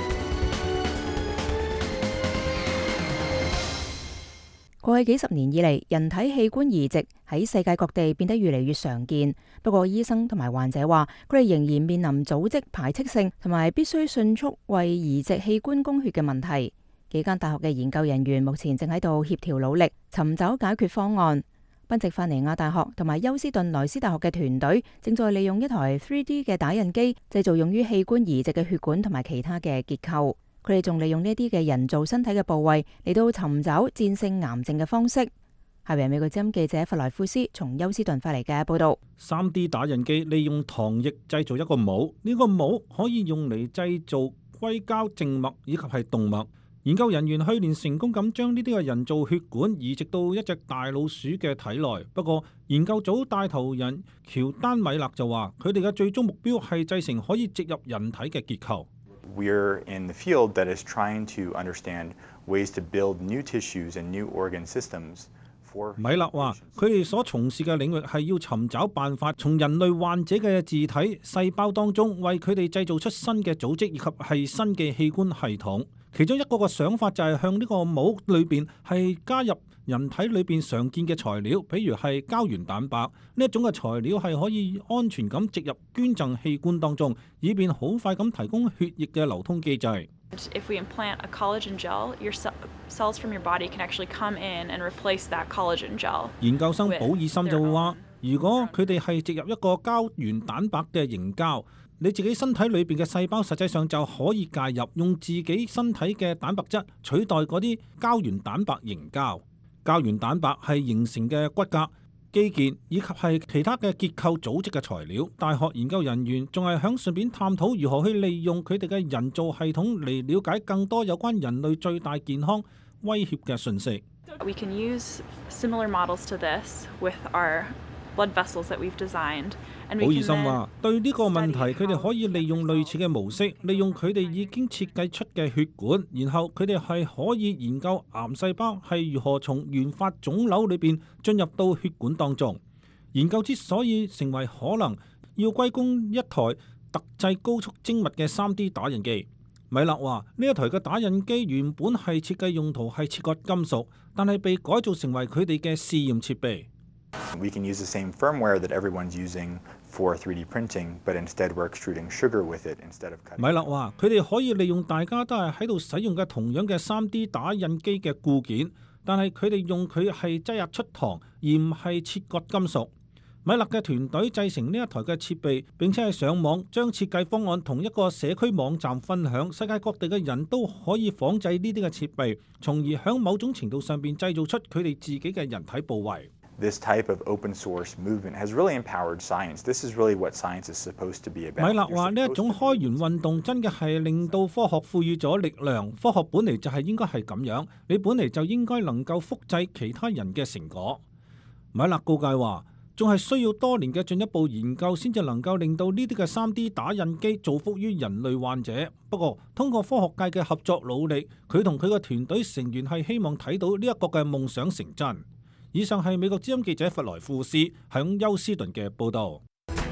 過去幾十年以嚟，人體器官移植喺世界各地變得越嚟越常見。不過，醫生同埋患者話，佢哋仍然面臨組織排斥性同埋必須迅速為移植器官供血嘅問題。幾間大學嘅研究人員目前正喺度協調努力，尋找解決方案。賓夕法尼亞大學同埋休斯頓萊斯大學嘅團隊正在利用一台 三 D 嘅打印機製造用於器官移植嘅血管同埋其他嘅結構。佢哋仲利用呢啲嘅人造身體嘅部位嚟到尋找戰勝癌症嘅方式。下邊係美國之音記者弗萊夫斯從休斯頓發嚟嘅報道。 三 D 打印機利用糖液製造一個模，呢個模可以用嚟製造硅膠靜脈以及係動脈。研究人員去年成功咁將呢啲嘅人造血管移植到一隻大老鼠嘅體內。不過研究組帶頭人喬丹米勒就話，佢哋嘅最終目標係製成可以植入人體嘅結構。 We're in the field that is trying to understand ways to build new tissues and new organ systems for。 米勒話：佢哋所從事嘅領域係要尋找辦法，從人類患者嘅自體細胞當中為佢哋製造出新嘅組織以及係新嘅器官系統。其中一個個想法就係向呢個模裏邊係加入人體裏邊常見嘅材料，比如係膠原蛋白。呢一種嘅材料係可以安全咁植入捐贈器官當中，以便好快咁提供血液嘅流通機制。 If we implant a collagen gel, your cells from your body can actually come in and replace that collagen gel. 研究生保爾森就話，如果佢哋係植入一個膠原蛋白嘅凝膠，你自己身體裏邊嘅細胞實際上就可以介入，用自己身體嘅蛋白質取代嗰啲膠原蛋白凝膠。膠原蛋白係形成嘅骨骼、肌腱以及係其他嘅結構組織嘅材料。大學研究人員仲係響順便探討如何去利用佢哋嘅人造系統嚟了解更多有關人類最大健康威脅嘅信息。 We can use similar models to this with our blood vessels that we've designed. 保爾森話：對呢個問題，佢哋可以利用類似嘅模式，利用佢哋已經設計出嘅血管，然後佢哋係可以研究癌細胞係如何從原發腫瘤裏邊進入到血管當中。研究之所以成為可能，要歸功一台特製高速精密嘅 三 D 打印機。米勒話：呢一台嘅打印機原本係設計用途係切割金屬，但係被改造成為佢哋嘅試驗設備。 We can use the same firmware that everyone's using for three D printing, but instead we're extruding sugar with it instead of cutting. 米勒話：佢哋可以利用大家都係喺度使用嘅同樣嘅 三 D 打印機嘅固件，但係佢哋用佢係擠壓出糖，而唔係切割金屬。米勒嘅團隊製成呢一台嘅設備，並且係上網將設計方案同一個社區網站分享，世界各地嘅人都可以仿製呢啲嘅設備，從而喺某種程度上邊製造出佢哋自己嘅人體部位。 This type of open source movement has really empowered science. This is really what science is supposed to be about. 米勒話：呢一種開源運動真嘅係令到科學賦予咗力量。科學本嚟就係應該係咁樣，你本嚟就應該能夠複製其他人嘅成果。米勒告誡話：仲係需要多年嘅進一步研究先至能夠令到呢啲嘅 三 D 打印機造福於人類患者。不過通過科學界嘅合作努力，佢同佢嘅團隊成員係希望睇到呢一個嘅夢想成真。以上係美國之音記者弗萊富斯喺休斯頓嘅報導。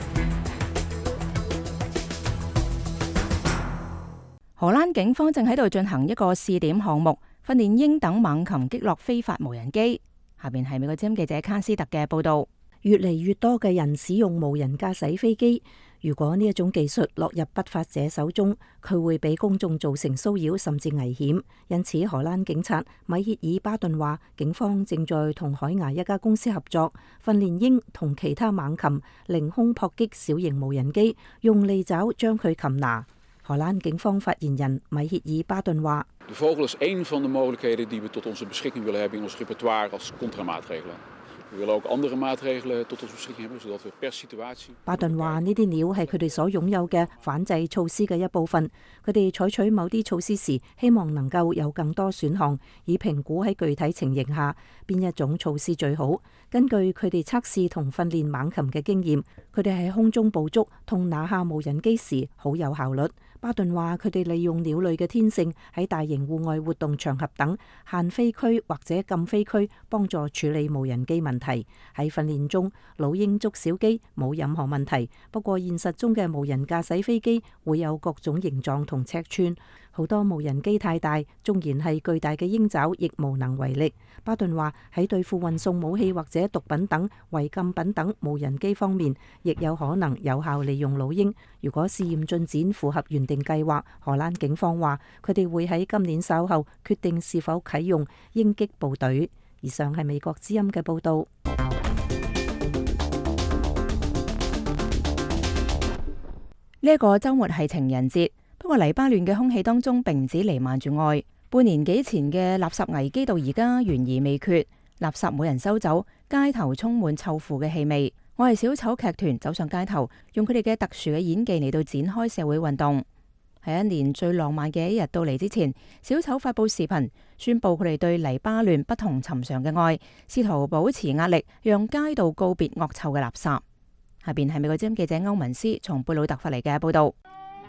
荷蘭警方正喺度進行一個試點項目，訓練鷹等猛禽擊落非法無人機。下邊係美國之音記者卡斯特嘅報導。 越嚟越多嘅人使用無人駕駛飛機。如果呢一種技術落入不法者手中，佢會俾公眾造成騷擾甚至危險。因此，荷蘭警察米歇爾巴頓話，警方正在同海牙一家公司合作，訓練鷹同其他猛禽凌空撲擊小型無人機，用利爪將佢擒拿。荷蘭警方發言人米歇爾巴頓話： De vogel is één van de mogelijkheden die we tot onze beschikking willen hebben in ons repertoire als contramaatregelen. 巴頓話：呢啲鳥係佢哋所擁有嘅反制措施嘅一部分。佢哋採取某啲措施時，希望能夠有更多選項，以評估喺具體情形下邊一種措施最好。根據佢哋測試同訓練猛禽嘅經驗，佢哋喺空中捕捉同拿下無人機時好有效率。巴頓話：佢哋利用鳥類嘅天性喺大型戶外活動場合等限飛區或者禁飛區，幫助處理無人機問題。喺訓練中，老鷹捉小雞冇任何問題，不過現實中嘅無人駕駛飛機會有各種形狀同尺寸，好多無人機太大，縱然係巨大嘅鷹爪，亦無能為力。巴頓話喺對付運送武器或者毒品等違禁品等無人機方面，亦有可能有效利用老鷹。如果試驗進展符合原定計劃，荷蘭警方話佢哋會喺今年稍後決定是否啟用鷹擊部隊。以上係美國之音嘅報導。 呢一個週末係情人節，不過黎巴嫩嘅空氣當中並唔止瀰漫住愛。半年幾前嘅垃圾危機到而家懸而未決，垃圾冇人收走，街頭充滿臭腐嘅氣味。我係小丑劇團走上街頭，用佢哋嘅特殊嘅演技嚟到展開社會運動。喺一年最浪漫嘅一日到嚟之前，小丑發佈視頻宣佈佢哋對黎巴嫩不同尋常嘅愛，試圖保持壓力，讓街道告別惡臭嘅垃圾。下邊係美國之音記者歐文斯從貝魯特發嚟嘅報道。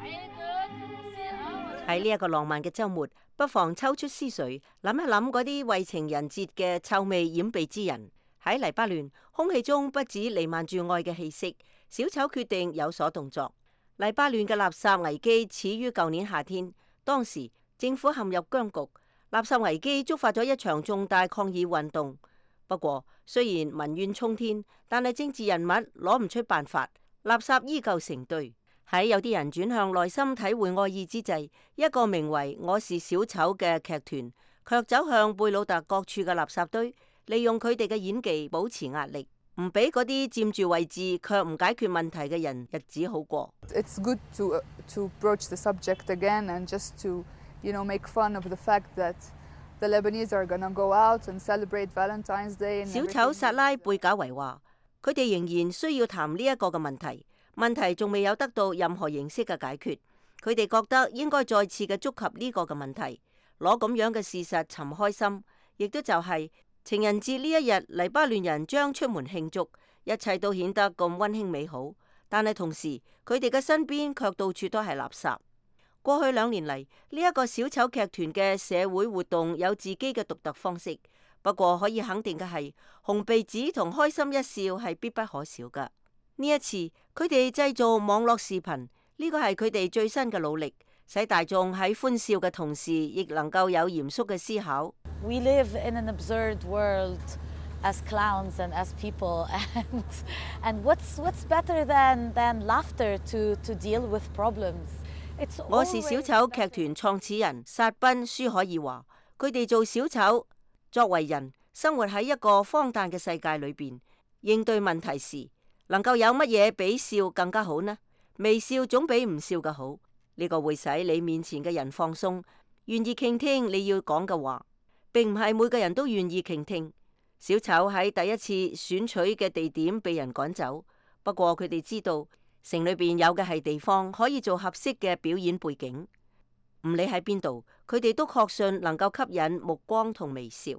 喺呢一個浪漫嘅週末，不妨抽出思緒，諗一諗嗰啲為情人節嘅臭味掩鼻之人。喺黎巴嫩，空氣中不止瀰漫住愛嘅氣息，小丑決定有所動作。黎巴嫩嘅垃圾危機始於舊年夏天，當時政府陷入僵局，垃圾危機觸發咗一場重大抗議運動。不過，雖然民怨沖天，但係政治人物攞唔出辦法，垃圾依舊成堆。喺有啲人轉向內心體會愛意之際，一個名為《我是小丑》嘅劇團卻走向貝魯特各處嘅垃圾堆，利用佢哋嘅演技保持壓力，唔俾嗰啲佔住位置卻唔解決問題嘅人日子好過。 It's good to uh, to broach the subject again and just to, you know, make fun of the fact that the Lebanese are gonna go out and celebrate Valentine's Day. 小丑薩拉貝賈維話：佢哋仍然需要談呢一個嘅問題。問題仲未有得到任何形式嘅解決，佢哋覺得應該再次嘅觸及呢個嘅問題，攞咁樣嘅事實尋開心，亦都就係情人節呢一日，黎巴嫩人將出門慶祝，一切都顯得咁溫馨美好。但係同時，佢哋嘅身邊卻到處都係垃圾。過去兩年嚟，呢一個小丑劇團嘅社會活動有自己嘅獨特方式，不過可以肯定嘅係，紅鼻子同開心一笑係必不可少㗎。呢一次，佢哋製造網絡視頻，呢個係佢哋最新嘅努力，使大眾喺歡笑嘅同時，亦能夠有嚴肅嘅思考。 We live in an absurd world as clowns and as people, and and what's what's better than than laughter to to deal with problems? It's 我是小丑劇團創始人薩賓舒可爾話：佢哋做小丑，作為人生活喺一個荒誕嘅世界裏邊，應對問題時，能夠有乜嘢比笑更加好呢？微笑總比唔笑嘅好。呢個會使你面前嘅人放鬆，願意傾聽你要講嘅話。並唔係每個人都願意傾聽。小丑喺第一次選取嘅地點被人趕走，不過佢哋知道城裏邊有嘅係地方可以做合適嘅表演背景。唔理喺邊度，佢哋都確信能夠吸引目光同微笑。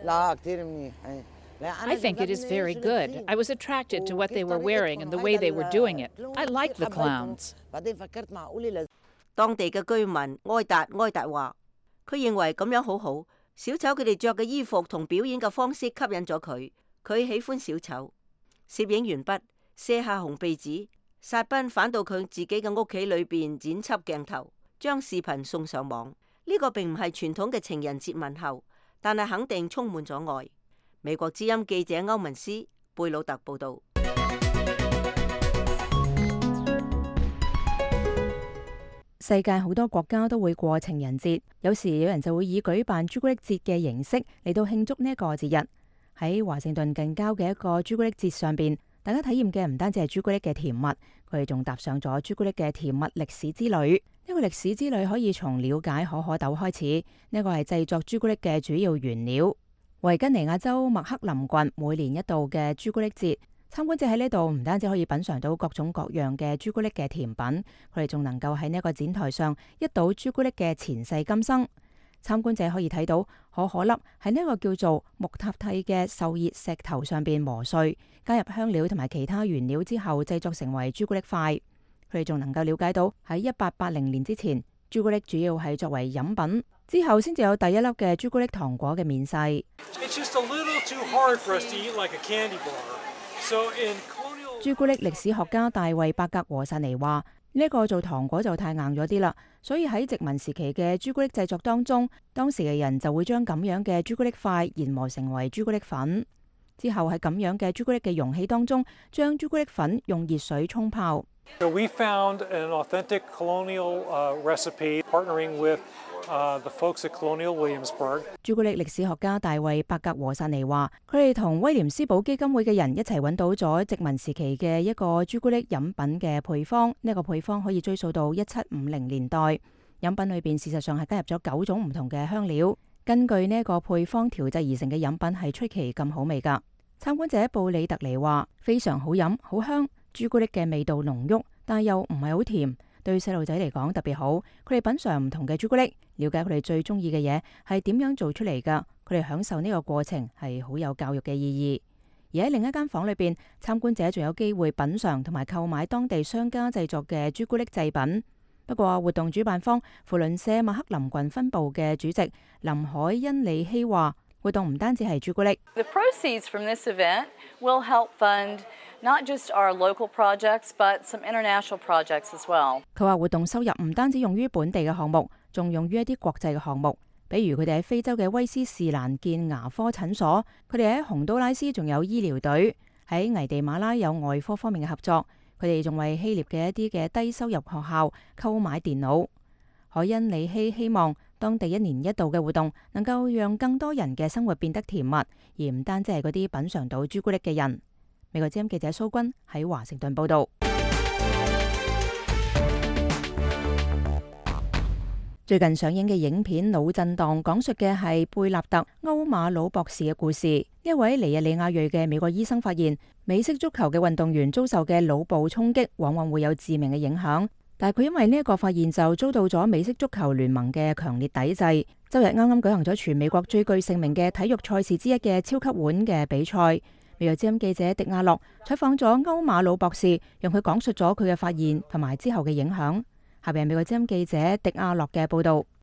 I think it is very good. I was attracted to what they were wearing and the way they were doing it. I like the clowns. 當地嘅居民埃達埃達話，佢認為咁樣好好。小丑佢哋着嘅衣服同表演嘅方式吸引咗佢，佢喜歡小丑。攝影完畢，卸下紅鼻子，薩賓返到佢自己嘅屋企裏邊剪輯鏡頭，將視頻送上網。呢、這個並唔係傳統嘅情人節問候，但係肯定充滿咗愛。美國之音記者歐文斯貝魯特報道。 世界好多國家都會過情人節，有時有人就會以舉辦朱古力節嘅形式嚟到慶祝呢一個節日。喺華盛頓近郊嘅一個朱古力節上邊，大家體驗嘅唔單止係朱古力嘅甜蜜，佢哋仲踏上咗朱古力嘅甜蜜歷史之旅。呢個歷史之旅可以從了解可可豆開始，呢個係製作朱古力嘅主要原料。維吉尼亞州麥克林郡每年一度嘅朱古力節，參觀者喺呢度唔單止可以品嘗到各種各樣嘅朱古力嘅甜品，佢哋仲能夠喺呢一個展台上一睹朱古力嘅前世今生。參觀者可以睇到可可粒喺呢一個叫做木塔蒂嘅受熱石頭上邊磨碎，加入香料同埋其他原料之後製作成為朱古力塊。佢哋仲能夠了解到喺一八八零年之前，朱古力主要係作為飲品、 之後先至有第一粒嘅朱古力糖果嘅面世。朱古力歷史學家大衛伯格和薩尼話：呢一個做糖果就太硬咗啲啦，所以喺殖民時期嘅朱古力製作當中，當時嘅人就會將咁樣嘅朱古力塊研磨成為朱古力粉，之後喺咁樣嘅朱古力嘅容器當中，將朱古力粉用熱水沖泡。 So we found an authentic colonial uh, recipe partnering with uh, the folks at Colonial Williamsburg. 朱古力歷史學家大衛伯格和薩尼話：佢哋同威廉斯堡基金會嘅人一齊揾到咗殖民時期嘅一個朱古力飲品嘅配方，呢個配方可以追溯到一七五零年代。飲品裏邊事實上係加入咗九種唔同嘅香料，根據呢個配方調製而成嘅飲品係出奇咁好味㗎。參觀者布里特尼話：非常好飲，好香。朱古力嘅味道濃郁，但又唔係好甜，對細路仔嚟講特別好。佢哋品嚐唔同嘅朱古力，了解佢哋最中意嘅嘢係點樣做出嚟㗎。佢哋享受呢個過程係好有教育嘅意義。而喺另一間房裏邊，參觀者仲有機會品嚐同埋購買當地商家製作嘅朱古力製品。不過活動主辦方扶輪社麥克林郡分部嘅主席林海恩里希話：活動唔單止係朱古力。 The proceeds from this event will help fund not just our local projects, but some international projects as well. 佢話活動收入唔單止用於本地嘅項目，仲用於一啲國際嘅項目，比如佢哋喺非洲嘅威斯士蘭建牙科診所，佢哋喺洪都拉斯仲有醫療隊，喺危地馬拉有外科方面嘅合作，佢哋仲為希臘嘅一啲嘅低收入學校購買電腦。海恩里希希望當地一年一度嘅活動能夠讓更多人嘅生活變得甜蜜，而唔單止係嗰啲品嚐到朱古力嘅人。美國之音記者蘇君喺華盛頓報道。最近上映嘅影片《腦震盪》講述嘅係貝納特歐馬魯博士嘅故事。一位尼日利亞裔嘅美國醫生發現，美式足球嘅運動員遭受嘅腦部衝擊往往會有致命嘅影響。但係佢因為呢一個發現就遭到咗美式足球聯盟嘅強烈抵制。周日啱啱舉行咗全美國最具盛名嘅體育賽事之一嘅超級碗嘅比賽。美國之音記者迪亞洛採訪咗歐馬魯博士，讓佢講述咗佢嘅發現同埋之後嘅影響。下邊係美國之音記者迪亞洛嘅報道。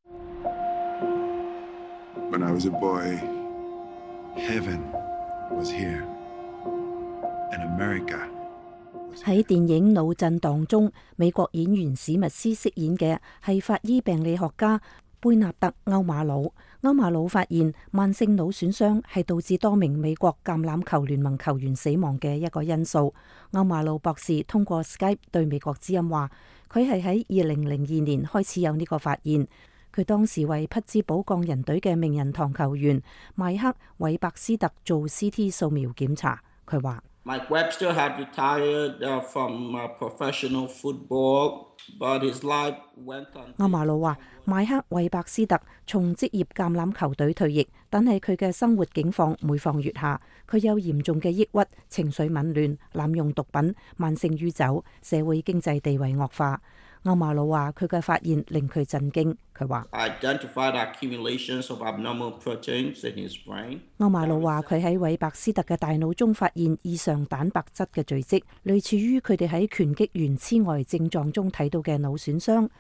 When I was a boy, heaven was here, and America. 喺電影《腦震盪》中，美國演員史密斯飾演嘅係法醫病理學家貝納特歐馬魯。歐馬魯發現慢性腦損傷係導致多名美國橄欖球聯盟球員死亡嘅一個因素。歐馬魯博士通過 Skype 對美國之音話，佢係喺二零零二年開始有呢個發現。佢當時為匹茲堡鋼人隊嘅名人堂球員邁克韋伯斯特做 C T 掃描檢查。佢話 Mike Webster had retired from professional football, but his life went on. 歐馬魯話，邁克韋伯斯特從職業橄欖球隊退役，但係佢嘅生活境況每況愈下。佢有嚴重嘅抑鬱、情緒紊亂、濫用毒品、慢性酗酒，社會經濟地位惡化。歐馬魯話：佢嘅發現令佢震驚。佢話：歐馬魯話佢喺韋伯斯特嘅大腦中發現異常蛋白質嘅聚積，類似於佢哋喺拳擊員痴呆症狀中睇到嘅腦損傷。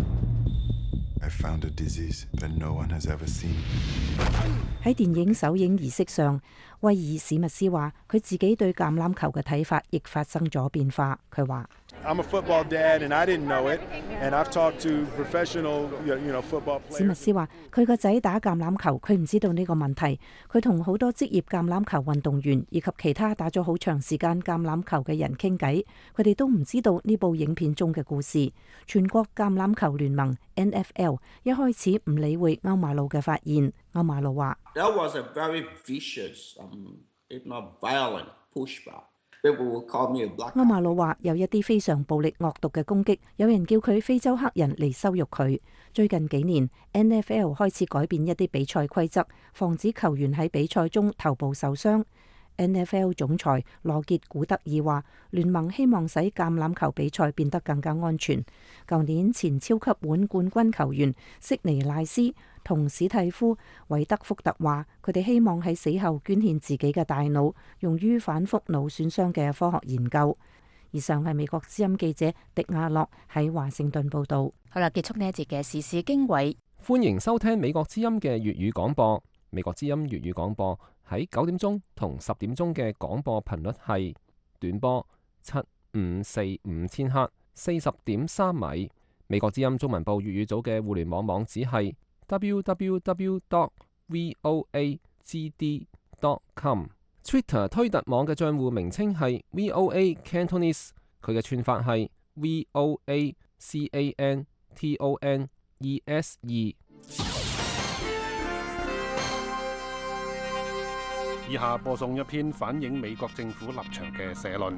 喺電影首映儀式上，威爾史密斯話：佢自己對橄欖球嘅睇法亦發生咗變化。佢話 ：I'm a football dad, and I didn't know it. And I've talked to professional, you know, football players. 史密斯話：佢個仔打橄欖球，佢唔知道呢個問題。佢同好多職業橄欖球運動員以及其他打咗好長時間橄欖球嘅人傾偈，佢哋都唔知道呢部影片中嘅故事。全國橄欖球聯盟 N F L 一開始唔理會歐馬魯嘅發現。歐馬魯話 ：That was a very vicious, um, if not violent pushback. 歐馬魯話有一啲非常暴力惡毒嘅攻擊，有人叫佢非洲黑人嚟羞辱佢。最近幾年 N F L 開始改變一啲比賽規則，防止球員喺比賽中頭部受傷。N F L 總裁羅傑古德爾話：聯盟希望使橄欖球比賽變得更加安全。舊年前超級碗冠軍球員悉尼賴斯同史蒂夫韋德福特話：佢哋希望喺死後捐獻自己嘅大腦，用於反覆腦損傷嘅科學研究。以上係美國之音記者迪亞洛喺華盛頓報道。 好啦，結束呢一節嘅時事經緯。 歡迎收聽美國之音嘅粵語廣播。美國之音粵語廣播喺九點鐘同十點鐘嘅廣播頻率係短波七五四五千赫，四十點三米。美國之音中文部粵語組嘅互聯網網址係 w w w dot voa g d dot com。Twitter 推特網嘅賬戶名稱係 V O A Cantonese， 佢嘅串法係 V O A C A N T O N E S E。 以下播送一篇反映美國政府立場嘅社論。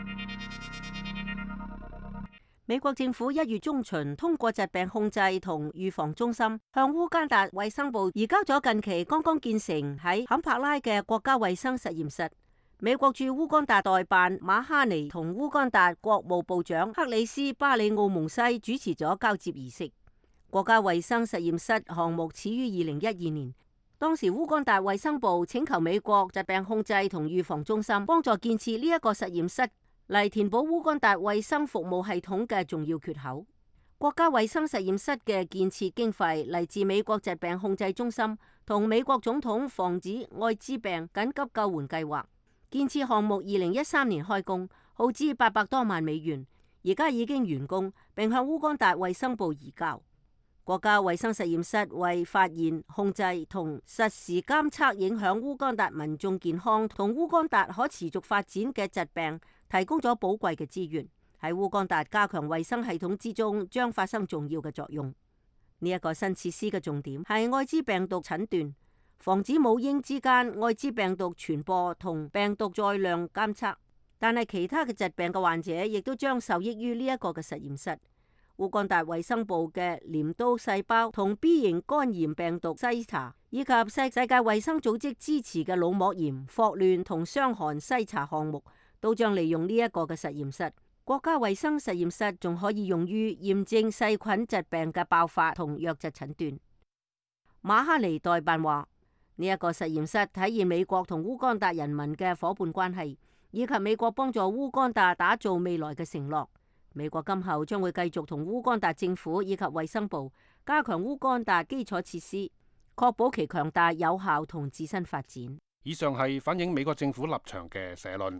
美國政府一月中旬通過疾病控制同預防中心，向烏干達衛生部移交咗近期剛剛建成喺坎帕拉嘅國家衛生實驗室。美國駐烏干達代辦馬哈尼同烏干達國務部長克里斯巴里奧蒙西主持咗交接儀式。國家衛生實驗室項目始於二零一二年，當時烏干達衛生部請求美國疾病控制同預防中心幫助建設呢一個實驗室，嚟填補烏干達衛生服務系統嘅重要缺口。國家衛生實驗室嘅建設經費嚟自美國疾病控制中心同美國總統防止艾滋病緊急救援計劃。建設項目二零一三年開工，耗資八百多萬美元，而家已經完工並向烏干達衛生部移交。國家衛生實驗室為發現、控制同實時監測影響烏干達民眾健康同烏干達可持續發展嘅疾病提供咗寶貴嘅資源，喺烏干達加強衛生系統之中將發生重要嘅作用。呢一個新設施嘅重點係艾滋病毒診斷，防止母嬰之間艾滋病毒傳播同病毒載量監測，但係其他嘅疾病嘅患者亦都將受益於呢一個嘅實驗室。烏干達衛生部嘅鐮刀細胞同 B 型肝炎病毒篩查，以及世世界衛生組織支持嘅腦膜炎、霍亂同傷寒篩查項目，都將利用呢一個嘅實驗室。國家衛生實驗室仲可以用於驗證細菌疾病嘅爆發同瘧疾診斷。馬哈尼代辦話：呢一個實驗室體現美國同烏干達人民嘅伙伴關係，以及美國幫助烏干達打造未來嘅承諾。美國今後將會繼續同烏干達政府以及衛生部加強烏干達基礎設施，確保其強大有效同自身發展。 以上係反映美國政府立場嘅社論。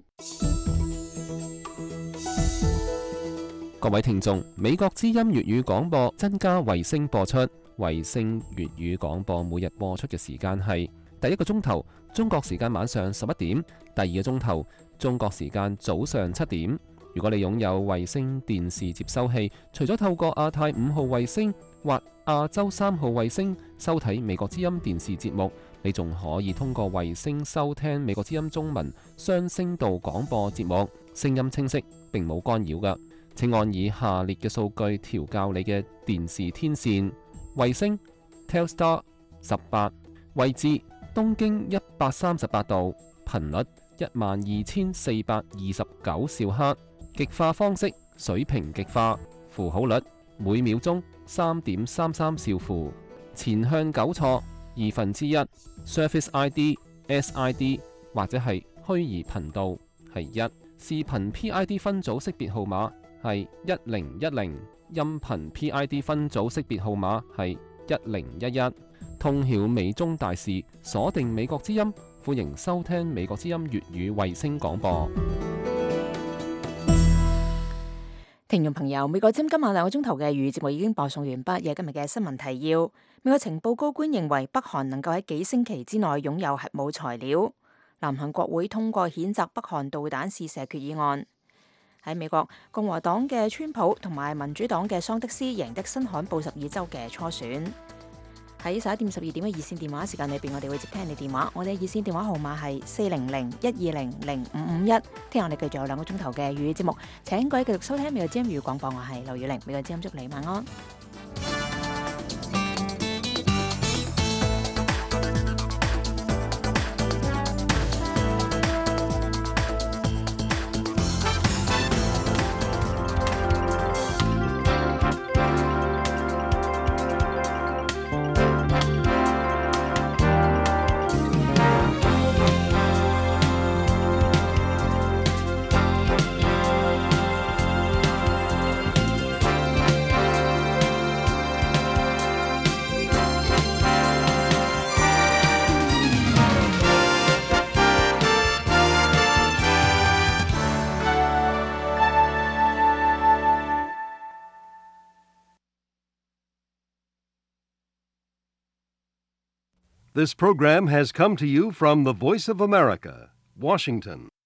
各位聽眾，美國之音粵語廣播增加衛星播出，衛星粵語廣播每日播出嘅時間係第一個鐘頭中國時間晚上十一點，第二個鐘頭中國時間早上七點。如果你擁有衛星電視接收器，除咗透過亞太五號衛星或亞洲三號衛星收睇美國之音電視節目，你仲可以通過衛星收聽美國之音中文雙聲道廣播節目，聲音清晰並冇干擾㗎。請按以下列嘅數據調校你嘅電視天線：衛星 Telstar 十八，位置東經一百三十八度，頻率一萬二千四百二十九兆赫。極化方式水平極化，符號率每秒鐘三點三三兆符，前向糾錯二分之一 ，Surface I D、S I D 或者係虛擬頻道係一，視頻 P I D 分組識別號碼係一零一零，音頻 P I D 分組識別號碼係一零一一。通曉美中大事，鎖定美國之音，歡迎收聽美國之音粵語衛星廣播。 聽眾朋友，美國之音今晚兩個鐘頭嘅粵語節目已經播送完畢。有今日嘅新聞提要：美國情報高官認為北韓能夠喺幾星期之內擁有核武材料。南韓國會通過譴責北韓導彈試射決議案。喺美國，共和黨嘅川普同埋民主黨嘅桑德斯贏得新罕布什爾州嘅初選。喺十一點十二點嘅熱線電話時間裏邊，我哋會接聽你電話。我哋嘅熱線電話號碼係四零零一二零零五五一。聽日我哋繼續有兩個鐘頭嘅粵語節目，請各位繼續收聽美國之音粵語廣播。我係劉雨玲，美國之音祝你晚安。 This program has come to you from the Voice of America, Washington.